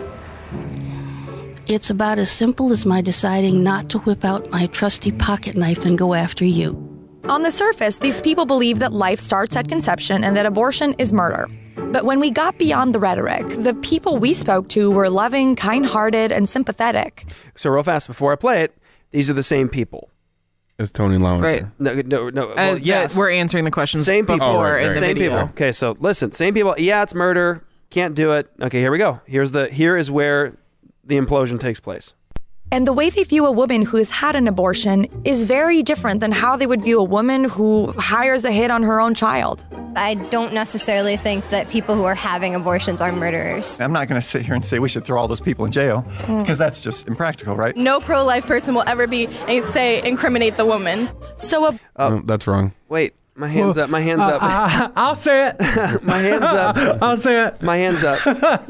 It's about as simple as my deciding not to whip out my trusty pocket knife and go after you. On the surface, these people believe that life starts at conception and that abortion is murder. But when we got beyond the rhetoric, the people we spoke to were loving, kind-hearted, and sympathetic. So real fast before I play it, these are the same people. It's Tony Lounger. Right. No, no, no. Well, Uh, yes. that We're answering the questions Same people. before Oh, right, in right. the Same video. people. Okay, so listen, same people. Yeah, it's murder. Can't do it. Okay, here we go. Here's the. Here is where the implosion takes place. And the way they view a woman who has had an abortion is very different than how they would view a woman who hires a hit on her own child. I don't necessarily think that people who are having abortions are murderers. I'm not going to sit here and say we should throw all those people in jail, because that's just impractical, right? No pro-life person will ever be and say incriminate the woman. So a Oh, no, that's wrong. Wait, my hands Well, up, my hands uh, up. I, I'll say it. My hands up. I'll say it. My hands up.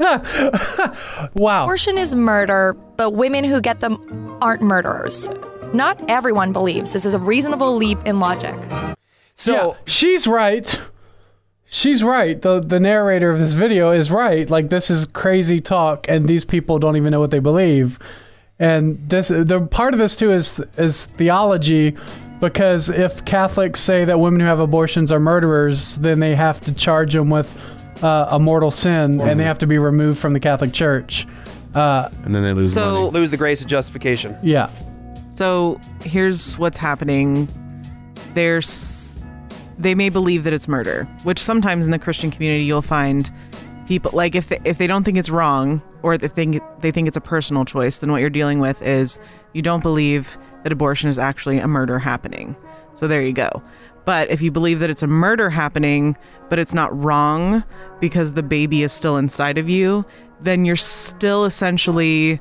Wow. Abortion is murder, but women who get them aren't murderers. Not everyone believes this is a reasonable leap in logic. So yeah, she's right. She's right. The the narrator of this video is right. Like, this is crazy talk, and these people don't even know what they believe. And this the part of this too is is theology. Because if Catholics say that women who have abortions are murderers, then they have to charge them with uh, a mortal sin, and they have to be removed from the Catholic Church. Uh, and then they lose So- money. lose the grace of justification. Yeah. So here's what's happening. There's, they may believe that it's murder, which sometimes in the Christian community you'll find people like if they, if they don't think it's wrong or they think they think it's a personal choice, then what you're dealing with is you don't believe that abortion is actually a murder happening. So there you go. But if you believe that it's a murder happening, but it's not wrong because the baby is still inside of you, then you're still essentially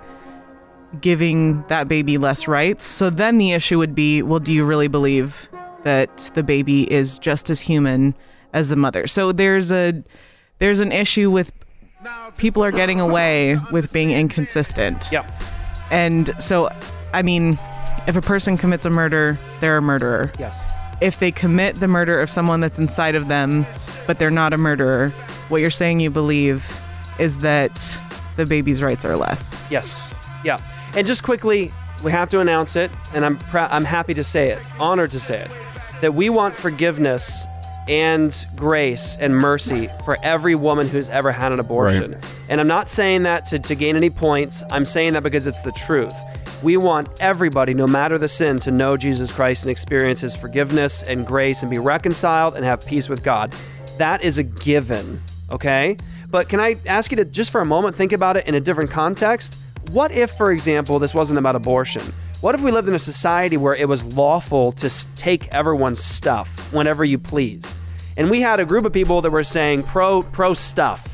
giving that baby less rights. So then the issue would be, well, do you really believe that the baby is just as human as the mother? So there's a there's an issue with people are getting away with being inconsistent. Yep. And so, I mean, if a person commits a murder, they're a murderer. Yes. If they commit the murder of someone that's inside of them, but they're not a murderer, what you're saying you believe is that the baby's rights are less. Yes. Yeah. And just quickly, we have to announce it, and I'm pr- I'm happy to say it, honored to say it, that we want forgiveness and grace and mercy for every woman who's ever had an abortion. Right. And I'm not saying that to, to gain any points. I'm saying that because it's the truth. We want everybody, no matter the sin, to know Jesus Christ and experience his forgiveness and grace and be reconciled and have peace with God. That is a given, okay? But can I ask you to, just for a moment, think about it in a different context? What if, for example, this wasn't about abortion? What if we lived in a society where it was lawful to s- take everyone's stuff whenever you pleased? And we had a group of people that were saying pro pro stuff,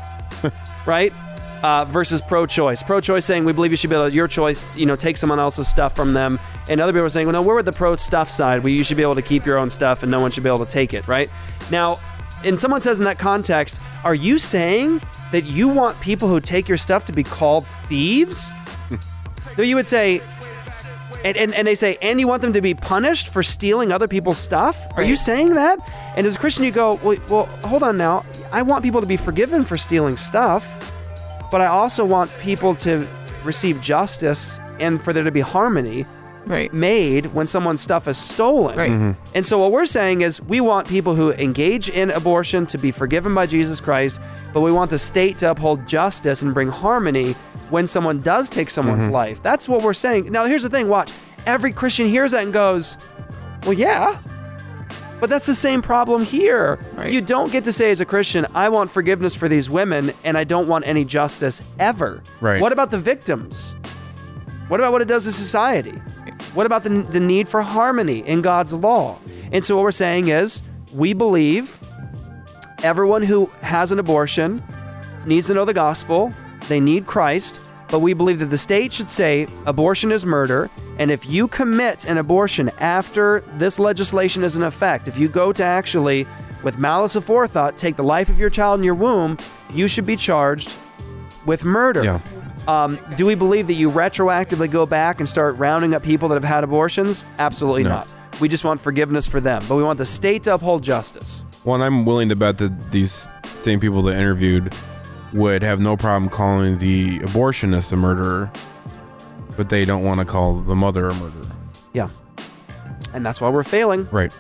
right? Uh, versus pro-choice. Pro-choice saying we believe you should be able to, your choice, you know, take someone else's stuff from them. And other people were saying, well, no, we're with the pro-stuff side. We you should be able to keep your own stuff and no one should be able to take it, right? Now, and someone says in that context, are you saying that you want people who take your stuff to be called thieves? No, you would say, and, and, and they say, and you want them to be punished for stealing other people's stuff? Are you saying that? And as a Christian, you go, well, well, hold on now. I want people to be forgiven for stealing stuff, but I also want people to receive justice and for there to be harmony right. made when someone's stuff is stolen. Right. Mm-hmm. And so what we're saying is we want people who engage in abortion to be forgiven by Jesus Christ, but we want the state to uphold justice and bring harmony when someone does take someone's Mm-hmm. life. That's what we're saying. Now, here's the thing. Watch. Every Christian hears that and goes, well, yeah, but that's the same problem here. Right. You don't get to say as a Christian, I want forgiveness for these women and I don't want any justice ever. Right. What about the victims? What about what it does to society? What about the, the need for harmony in God's law? And so what we're saying is we believe everyone who has an abortion needs to know the gospel. They need Christ. But we believe that the state should say abortion is murder. And if you commit an abortion after this legislation is in effect, if you go to actually, with malice aforethought, take the life of your child in your womb, you should be charged with murder. Yeah. Um, do we believe that you retroactively go back and start rounding up people that have had abortions? Absolutely No. not. We just want forgiveness for them. But we want the state to uphold justice. Well, and I'm willing to bet that these same people that interviewed would have no problem calling the abortionist a murderer, but they don't want to call the mother a murderer. Yeah. And that's why we're failing. Right.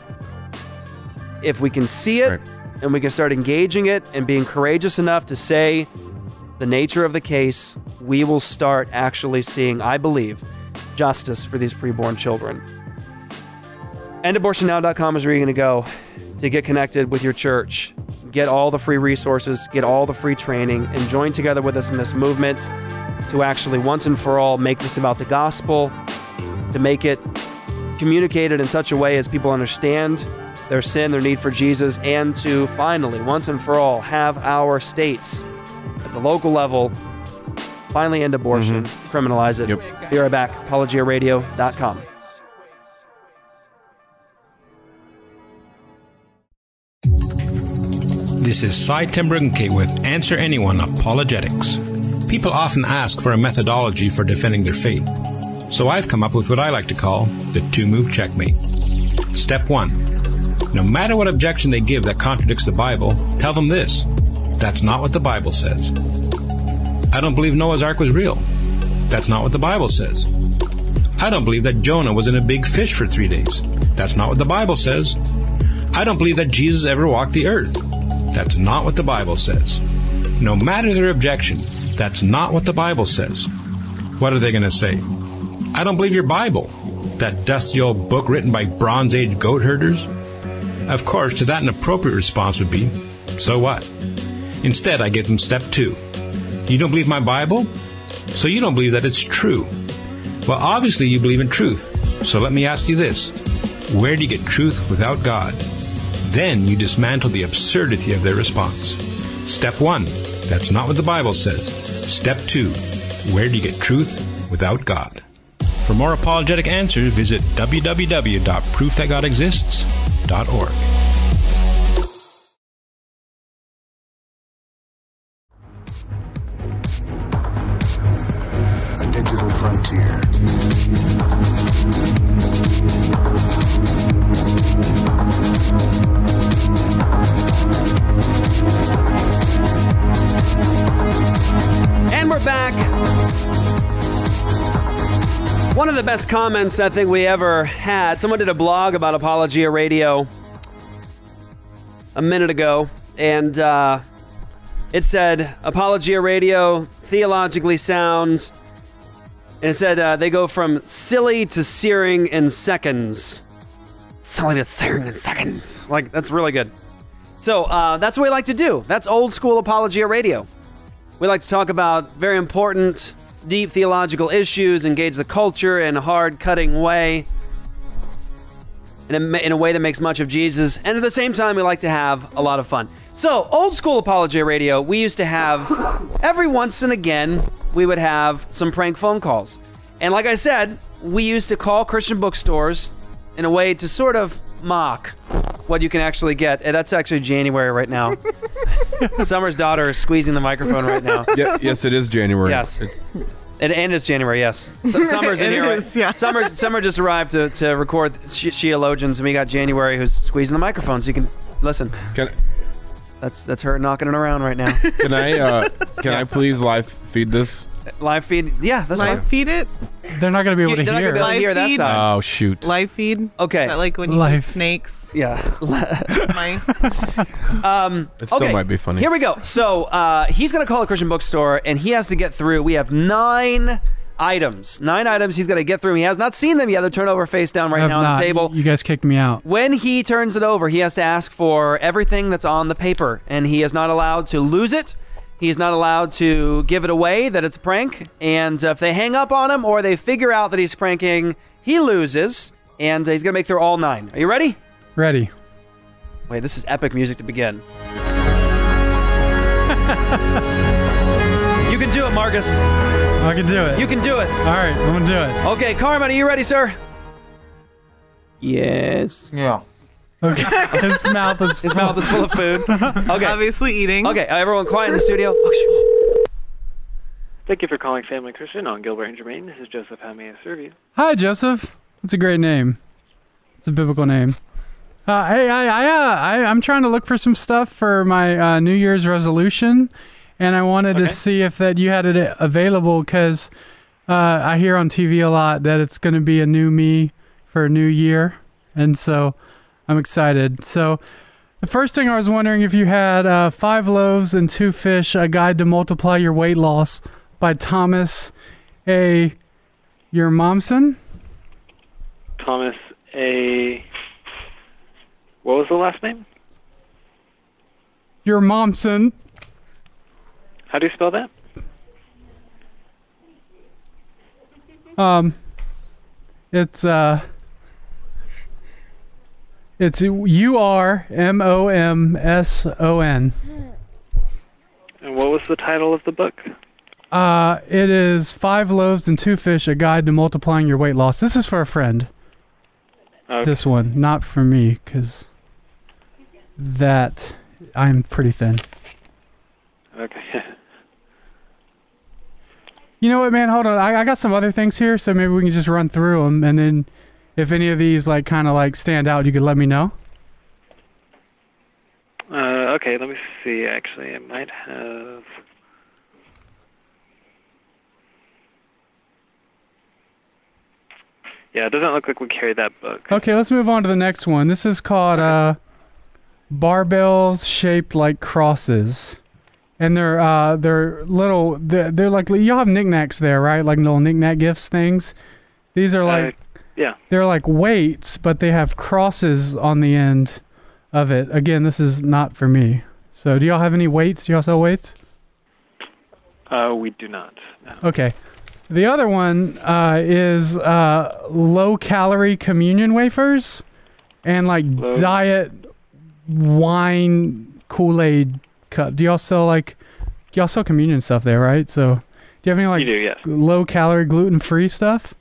If we can see it Right. and we can start engaging it and being courageous enough to say the nature of the case, we will start actually seeing, I believe, justice for these preborn children. end abortion now dot com is where you're going to go to get connected with your church, get all the free resources, get all the free training, and join together with us in this movement to actually once and for all make this about the gospel, to make it communicated in such a way as people understand their sin, their need for Jesus, and to finally, once and for all, have our states at the local level finally end abortion, mm-hmm. criminalize it. Yep. Be right back. apologia radio dot com. This is Cy Timbrunke with Answer Anyone Apologetics. People often ask for a methodology for defending their faith. So I've come up with what I like to call the two-move checkmate. Step one. No matter what objection they give that contradicts the Bible, tell them this. That's not what the Bible says. I don't believe Noah's Ark was real. That's not what the Bible says. I don't believe that Jonah was in a big fish for three days. That's not what the Bible says. I don't believe that Jesus ever walked the earth. That's not what the Bible says. No matter their objection, that's not what the Bible says. What are they going to say? I don't believe your Bible. That dusty old book written by Bronze Age goat herders? Of course, to that an appropriate response would be, so what? Instead, I give them step two. You don't believe my Bible? So you don't believe that it's true. Well, obviously you believe in truth. So let me ask you this. Where do you get truth without God? Then you dismantle the absurdity of their response. Step one. That's not what the Bible says. Step two. Where do you get truth without God? For more apologetic answers, visit w w w dot proof that god exists dot org. A digital frontier. And we're back. One of the best comments I think we ever had, someone did a blog about Apologia Radio a minute ago, and uh, it said, Apologia Radio, theologically sound, and it said uh, they go from silly to searing in seconds. Silly to searing in seconds. Like, that's really good. So, uh, that's what we like to do. That's old school Apologia Radio. We like to talk about very important, deep theological issues, engage the culture in a hard-cutting way, in a, in a way that makes much of Jesus, and at the same time, we like to have a lot of fun. So, old school Apologia Radio, we used to have, every once and again, we would have some prank phone calls. And like I said, we used to call Christian bookstores in a way to sort of mock what you can actually get. And that's actually January right now. Summer's daughter is squeezing the microphone right now. Yeah, yes, it is January. Yes. And, and it's January, yes. S- Summer's in here. Right? is, yeah. Summer, Summer just arrived to, to record she- Sheologians, and we got January who's squeezing the microphone so you can listen. Can I, that's that's her knocking it around right now. Can I uh, can I please live feed this? Live feed? Yeah, that's Live fine. feed it? They're not going to be able You- to they're not hear. gonna be able to Live hear that feed? side. Oh shoot! Live feed? Okay. Is that like when you Live. eat snakes? Yeah. Mice? um, It still okay. might be funny. Here we go. So uh, he's going to call a Christian bookstore, and he has to get through. We have nine items. Nine items he's got to get through. He has not seen them yet. They're turned over face down right Have now on not. the table. You guys kicked me out. When he turns it over, he has to ask for everything that's on the paper, and he is not allowed to lose it. He is not allowed to give it away, that it's a prank. And uh, if they hang up on him or they figure out that he's pranking, he loses, and uh, he's going to make through all nine. Are you ready? Ready. Wait, this is epic music to begin. You can do it, Marcus. I can do it. You can do it. All right, I'm going to do it. Okay, Carmen, are you ready, sir? Yes. Yeah. Okay. His mouth is His mouth is full of food. Okay. Obviously eating. Okay, everyone quiet in the studio. Thank you for calling Family Christian on Gilbert and Germain. This is Joseph. How may I serve you? Hi, Joseph. That's a great name. It's a biblical name. Uh, hey, I, I, uh, I, I'm trying to look for some stuff for my uh, New Year's resolution, and I wanted Okay. to see if that you had it available because uh, I hear on T V a lot that it's going to be a new me for a new year, and so I'm excited. So the first thing I was wondering if you had uh, Five Loaves and Two Fish, A Guide to Multiply Your Weight Loss by Thomas A. Your Momsen? Thomas A. What was the last name? Your Momsen. How do you spell that? Um, it's uh, it's U R M O M S O N. And what was the title of the book? Uh, it is Five Loaves and Two Fish: A Guide to Multiplying Your Weight Loss. This is for a friend. Okay. This one, not for me, because that I'm pretty thin. Okay. You know what, man? Hold on. I, I got some other things here, so maybe we can just run through them, and then if any of these like kind of like stand out, you could let me know. Uh, okay, let me see. Actually, I might have. Yeah, it doesn't look like we carry that book. Okay, let's move on to the next one. This is called uh, Barbells Shaped Like Crosses. And they're uh, they're little, they're, they're like, you have knickknacks there, right? Like little knickknack gifts things. These are like, Uh, yeah. they're like weights, but they have crosses on the end of it. Again, this is not for me. So do y'all have any weights? Do y'all sell weights? Uh, we do not. No. Okay. The other one uh, is uh, low-calorie communion wafers and like Low. diet wine Kool-Aid cup. Do y'all sell like y'all sell communion stuff there, right? So do you have any like We do, yes. low-calorie gluten-free stuff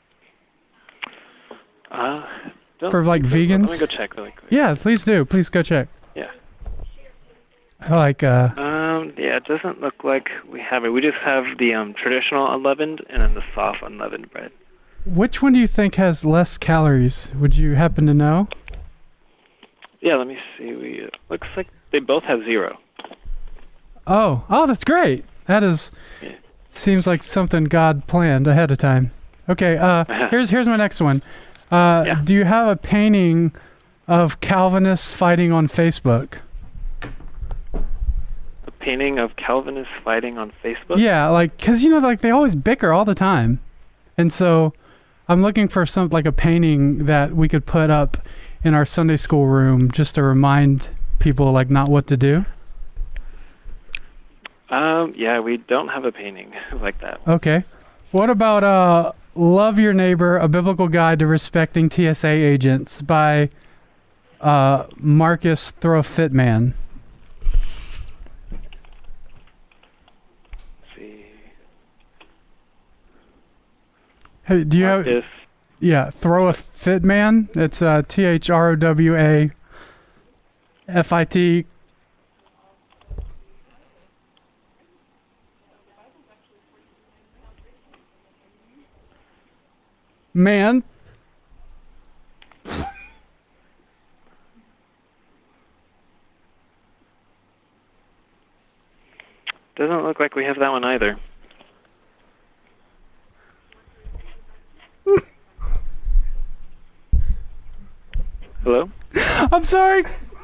Uh, don't for like think so, but vegans? Let me go check really quick. Yeah, please do. Please go check. Yeah. I like uh Um, yeah, it doesn't look like we have it. We just have the um, traditional unleavened and then the soft unleavened bread. which one do you think has less calories? Would you happen to know? Yeah, let me see. We it looks like they both have zero. Oh, oh, that's great. That is seems like something God planned ahead of time. Okay, uh, here's here's my next one. Uh, do you have a painting of Calvinists fighting on Facebook? A painting of Calvinists fighting on Facebook? Yeah, like because you know, like they always bicker all the time, and so I'm looking for some like a painting that we could put up in our Sunday school room just to remind people like not what to do. Um, yeah, we don't have a painting like that. Okay. What about uh, Love Your Neighbor, A Biblical Guide to Respecting T S A Agents by uh, Marcus Throwfitman? Hey, do you Marcus. have... Yeah, Throw a Fit Man. It's uh, T H R O W A F I T. Man. Doesn't look like we have that one either. Hello? I'm sorry.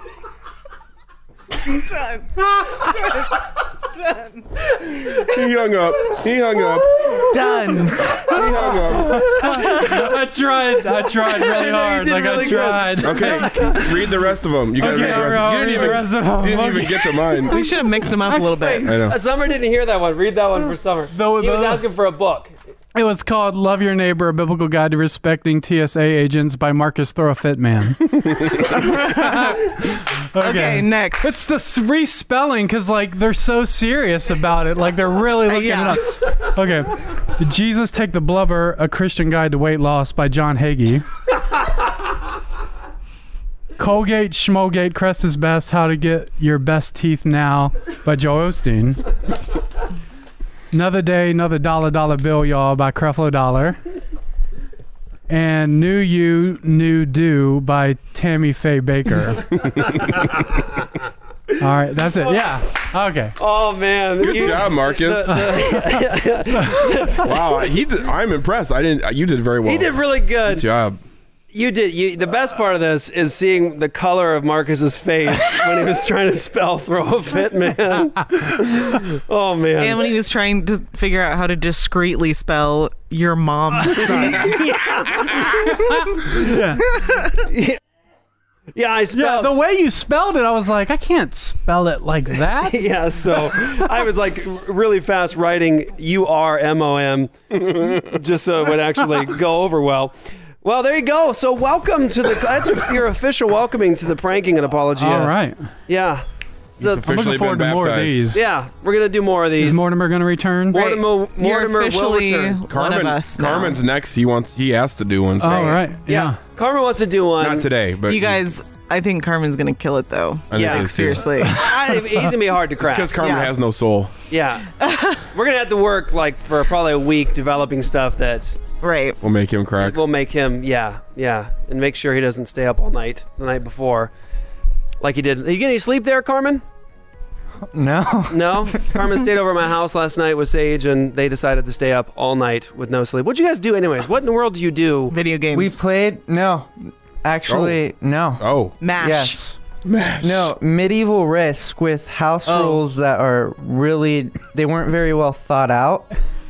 Done. Done. He hung up. He hung up. Done. He hung up. I tried. I tried really hard. Like really I tried. Okay, read the rest of them. You gotta Okay, read the rest. I'll You didn't read even, the rest of them. you didn't Okay. even get to mine. We should have mixed them up a little bit. I know. Uh, Summer didn't hear that one. Read that one for Summer. The- he was the- asking for a book. It was called Love Your Neighbor, A Biblical Guide to Respecting T S A Agents by Marcus Throwfitman. okay. Okay, next. It's the s- respelling because, like, they're so serious about it. Like, they're really looking yeah. it up. Okay. Did Jesus Take the Blubber, A Christian Guide to Weight Loss by John Hagee. Colgate, Schmogate, Crest is Best, How to Get Your Best Teeth Now by Joel Osteen. Another Day, Another Dollar Dollar Bill, y'all, by Creflo Dollar. And New You, New Do by Tammy Faye Baker. All right, that's it. Yeah. Okay. Oh man, Good job, Marcus. Wow, he did, I'm impressed. I didn't. You did very well. He did really good. Good job. You did. You, the best part of this is seeing the color of Marcus's face when he was trying to spell "throw a fit man." Oh man! And when he was trying to figure out how to discreetly spell your mom's son. Yeah. Yeah, I spelled Yeah, the way you spelled it, I was like, I can't spell it like that. yeah, so I was like really fast writing U R M O M just so it would actually go over well. Well, there you go. So welcome to the, that's your official welcoming to the Pranking and Apologia. All right. Yeah. So, I'm looking forward to more of these. Yeah, we're going to do more of these. Is Mortimer going to return? Mortimer, Mortimer will return. Carmen, Carmen's next. He wants. He has to do one. So. Oh, right. Yeah. Yeah. Carmen wants to do one. Not today, but you guys, I think Carmen's gonna kill it though. I think Yeah, it is, too. seriously. I, he's going to be hard to crack. because Carmen Yeah. has no soul. Yeah. We're going to have to work like for probably a week developing stuff that Right. We'll make him crack. will make him, yeah, yeah, and make sure he doesn't stay up all night the night before like he did. You get any sleep there, Carmen? No. No? Carmen stayed over at my house last night with Sage, and they decided to stay up all night with no sleep. What'd you guys do anyways? What in the world do you do? Video games. We played. No. Actually, no. Oh. MASH. Yes. Mash. No, Medieval Risk with house Oh. rules that are really, they weren't very well thought out.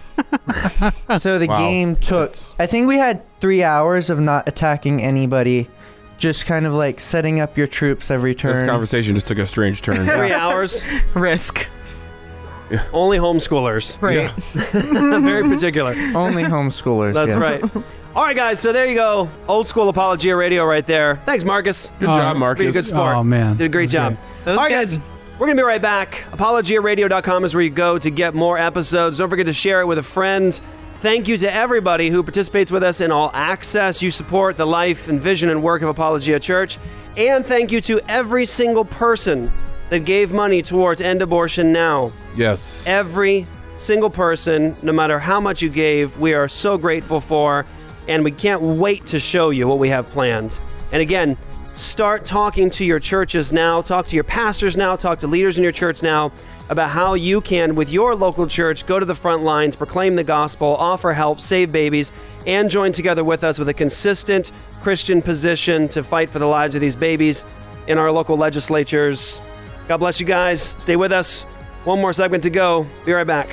So the Wow. game took, I think we had three hours of not attacking anybody, just kind of like setting up your troops every This turn. conversation just took a strange turn. Three hours? Risk. Only homeschoolers. Right. Very particular. Only homeschoolers. That's yes. right. All right, guys, so there you go. Old school Apologia Radio right there. Thanks, Marcus. Good Oh, job, Marcus. Being a good sport. Oh, man. Did a great That was job. That was All right, good. guys. We're going to be right back. apologia radio dot com is where you go to get more episodes. Don't forget to share it with a friend. Thank you to everybody who participates with us in All Access. You support the life and vision and work of Apologia Church. And thank you to every single person that gave money towards End Abortion Now. Yes. Every single person, no matter how much you gave, we are so grateful for, and we can't wait to show you what we have planned. And again, start talking to your churches now, talk to your pastors now, talk to leaders in your church now about how you can, with your local church, go to the front lines, proclaim the gospel, offer help, save babies, and join together with us with a consistent Christian position to fight for the lives of these babies in our local legislatures. God bless you guys. Stay with us. One more segment to go. Be right back.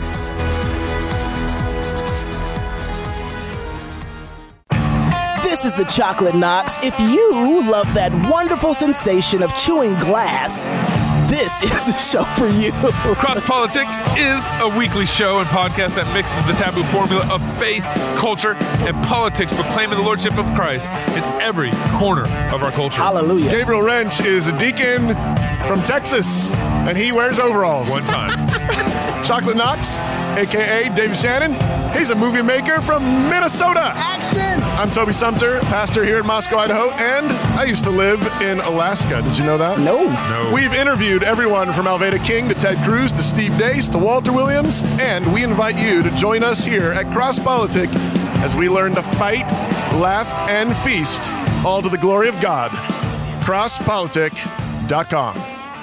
This is the Chocolate Knox. If you love that wonderful sensation of chewing glass, this is the show for you. Cross Politic is a weekly show and podcast that mixes the taboo formula of faith, culture, and politics, proclaiming the lordship of Christ in every corner of our culture. Hallelujah. Gabriel Wrench is a deacon from Texas, and he wears overalls. One time. Chocolate Knox, a k a. Dave Shannon. He's a movie maker from Minnesota. Action! I'm Toby Sumter, pastor here in Moscow, Idaho, and I used to live in Alaska. Did you know that? No. No. We've interviewed everyone from Alveda King to Ted Cruz to Steve Dace to Walter Williams, and we invite you to join us here at Cross Politic as we learn to fight, laugh, and feast, all to the glory of God. cross politic dot com.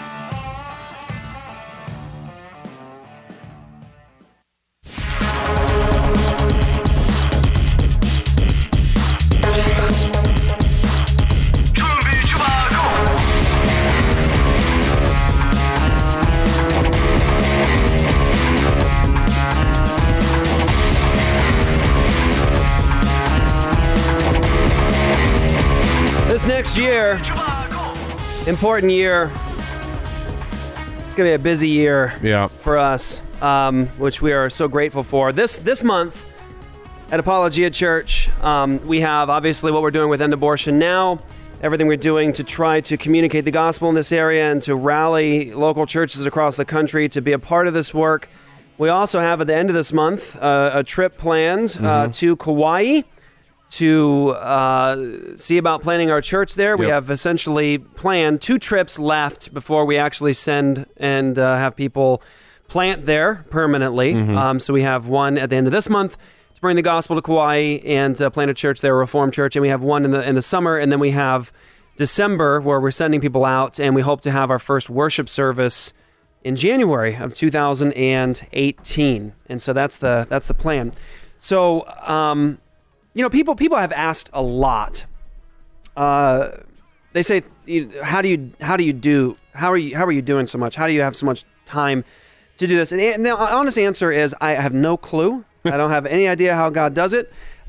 This next year, important year. It's going to be a busy year Yeah. for us, um, which we are so grateful for. This this month at Apologia Church, um, we have obviously what we're doing with End Abortion Now, everything we're doing to try to communicate the gospel in this area and to rally local churches across the country to be a part of this work. We also have at the end of this month uh, a trip planned uh, Mhm. to Kauai to uh, see about planning our church there. We Yep. have essentially planned two trips left before we actually send and uh, have people plant there permanently. Mhm. Um, so we have one at the end of this month to bring the gospel to Kauai and uh, plant a church there, a Reformed church, and we have one in the in the summer, and then we have December where we're sending people out, and we hope to have our first worship service in January of two thousand eighteen. And so that's the that's the plan. So. Um, You know, people people have asked a lot. Uh, they say, you- "How do you how do you do how are you how are you doing so much? How do you have so much time to do this?" And, and the honest answer is, I have no clue. I don't have any idea how God does it.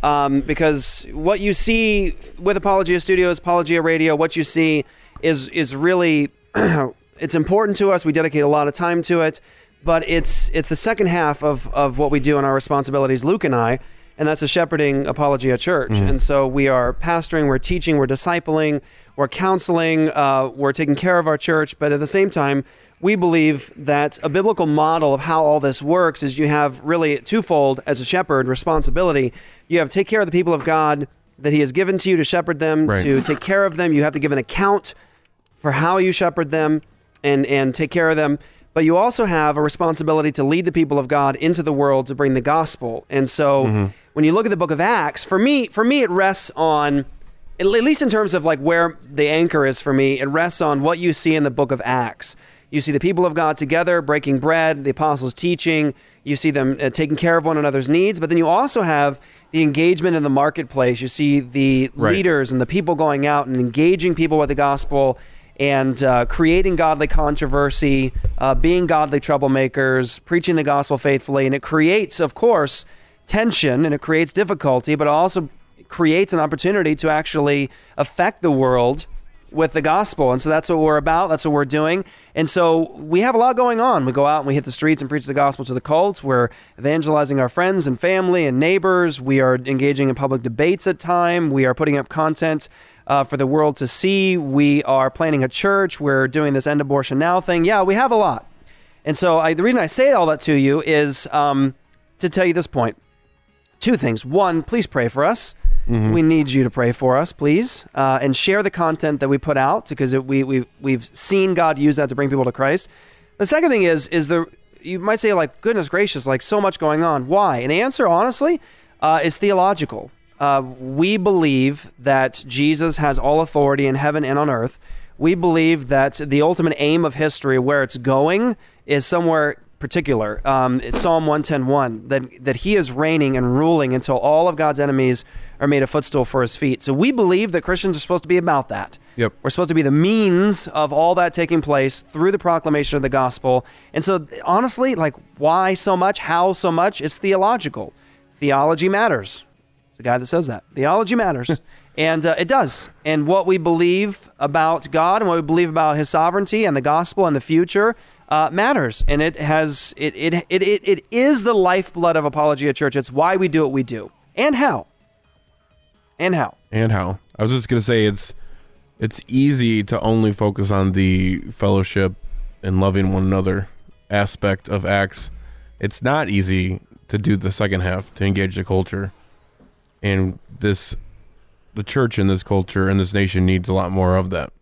Um, because what you see with Apologia Studios, Apologia Radio, what you see is is really it's important to us. We dedicate a lot of time to it, but it's it's the second half of, of what we do in our responsibilities, Luke and I, and that's a shepherding Apologia Church. Mm-hmm. And so we are pastoring, we're teaching, we're discipling, we're counseling, uh, we're taking care of our church, but at the same time, we believe that a biblical model of how all this works is you have really twofold as a shepherd responsibility. You have to take care of the people of God that he has given to you to shepherd them, Right. to take care of them. You have to give an account for how you shepherd them and, and take care of them. But you also have a responsibility to lead the people of God into the world to bring the gospel. And so Mm-hmm. when you look at the book of Acts, for me, for me, it rests on, at least in terms of like where the anchor is for me, it rests on what you see in the book of Acts. You see the people of God together, breaking bread, the apostles teaching. You see them uh, taking care of one another's needs. But then you also have the engagement in the marketplace. You see the Right. leaders and the people going out and engaging people with the gospel and uh, creating godly controversy, uh, being godly troublemakers, preaching the gospel faithfully. And it creates, of course, tension and it creates difficulty, but it also creates an opportunity to actually affect the world with the gospel. And so that's what we're about. That's what we're doing. And so we have a lot going on. We go out and we hit the streets and preach the gospel to the cults. We're evangelizing our friends and family and neighbors. We are engaging in public debates at time. We are putting up content uh, for the world to see. We are planning a church. We're doing this End Abortion Now thing. Yeah, we have a lot. And so I, the reason I say all that to you is um, to tell you this point. Two things. One, please pray for us. Mm-hmm. We need you to pray for us, please, uh, and share the content that we put out because it, we we we've seen God use that to bring people to Christ. The second thing is is the you might say like goodness gracious, like so much going on. Why? And the answer, honestly, uh, is theological. Uh, we believe that Jesus has all authority in heaven and on earth. We believe that the ultimate aim of history, where it's going, is somewhere particular. Um, it's Psalm one ten one, that, that he is reigning and ruling until all of God's enemies are made a footstool for his feet. So we believe that Christians are supposed to be about that. Yep. We're supposed to be the means of all that taking place through the proclamation of the gospel. And so honestly, like why so much? How so much? It's theological. Theology matters. It's the guy that says that. Theology matters. And uh, it does. And what we believe about God and what we believe about his sovereignty and the gospel and the future uh, matters. And it has it it, it it it is the lifeblood of Apologia Church. It's why we do what we do. And how. And how. And how. I was just going to say it's it's easy to only focus on the fellowship and loving one another aspect of Acts. It's not easy to do the second half, to engage the culture. And this the church in this culture and this nation needs a lot more of that.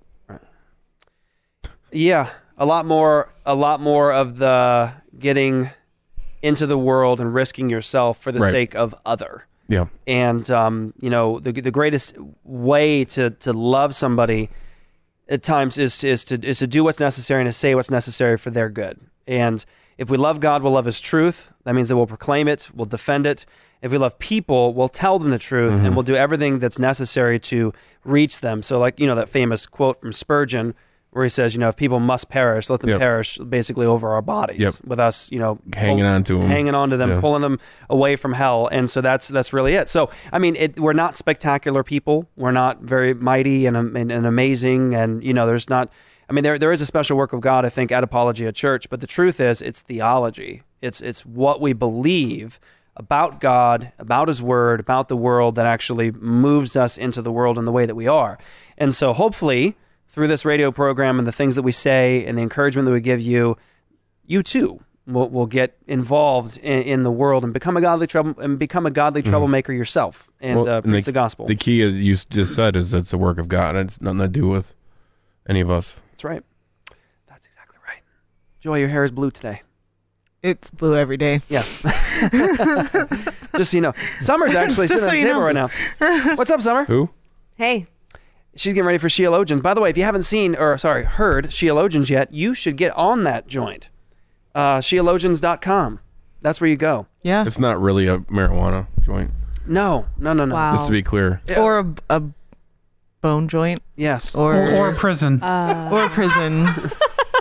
Yeah, a lot more a lot more of the getting into the world and risking yourself for the Right. sake of other. Yeah. And um, you know, the the greatest way to, to love somebody at times is is to is to do what's necessary and to say what's necessary for their good. And if we love God, we'll love his truth. That means that we'll proclaim it, we'll defend it. If we love people, we'll tell them the truth, Mm-hmm. and we'll do everything that's necessary to reach them. So like, you know, that famous quote from Spurgeon where he says, you know, if people must perish, let them Yep. perish basically over our bodies. Yep. With us, you know, Hanging on to 'em. hanging on to them, Yeah. pulling them away from hell. And so that's that's really it. So, I mean, it, we're not spectacular people. We're not very mighty and, and, and amazing. And, you know, there's not, I mean, there there is a special work of God, I think, at Apologia Church. But the truth is, it's theology. It's It's what we believe about God, about his word, about the world that actually moves us into the world in the way that we are. And so hopefully, through this radio program and the things that we say and the encouragement that we give you, you too will, will get involved in, in the world and become a godly trouble and become a godly troublemaker yourself and Well, uh, preach the, gospel. The key, as you just said, is it's the work of God. It's nothing to do with any of us. That's right. That's exactly right. Joy, your hair is blue today. It's blue every day. Yes. Just so you know, Summer's actually Just sitting so on the you table know. right now. What's up, Summer? Who? Hey. She's getting ready for Sheologians. By the way, if you haven't seen, or sorry, heard Sheologians yet, you should get on that joint. Uh, Sheologians dot com. That's where you go. Yeah. It's not really a marijuana joint. No, no, no, no. Wow. Just to be clear. Or a, a bone joint. Yes. Or Or, or prison. or prison.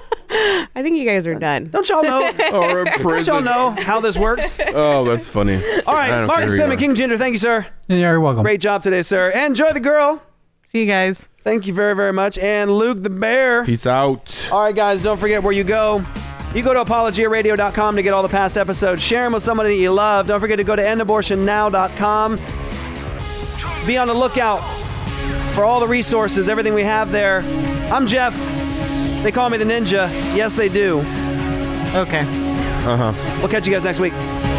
I think you guys are done. Don't y'all know? Or a Don't prison. y'all know how this works? Oh, that's funny. All I right, don't Marcus care who you Pim and are. King Ginger, thank you, sir. Yeah, you're welcome. Great job today, sir. And Enjoy the Girl. See you guys. Thank you very, very much. And Luke the Bear. Peace out. All right, guys, don't forget where you go. You go to apologia radio dot com to get all the past episodes. Share them with somebody that you love. Don't forget to go to end abortion now dot com. Be on the lookout for all the resources, everything we have there. I'm Jeff. They call me the Ninja. Yes, they do. Okay. Uh-huh. We'll catch you guys next week.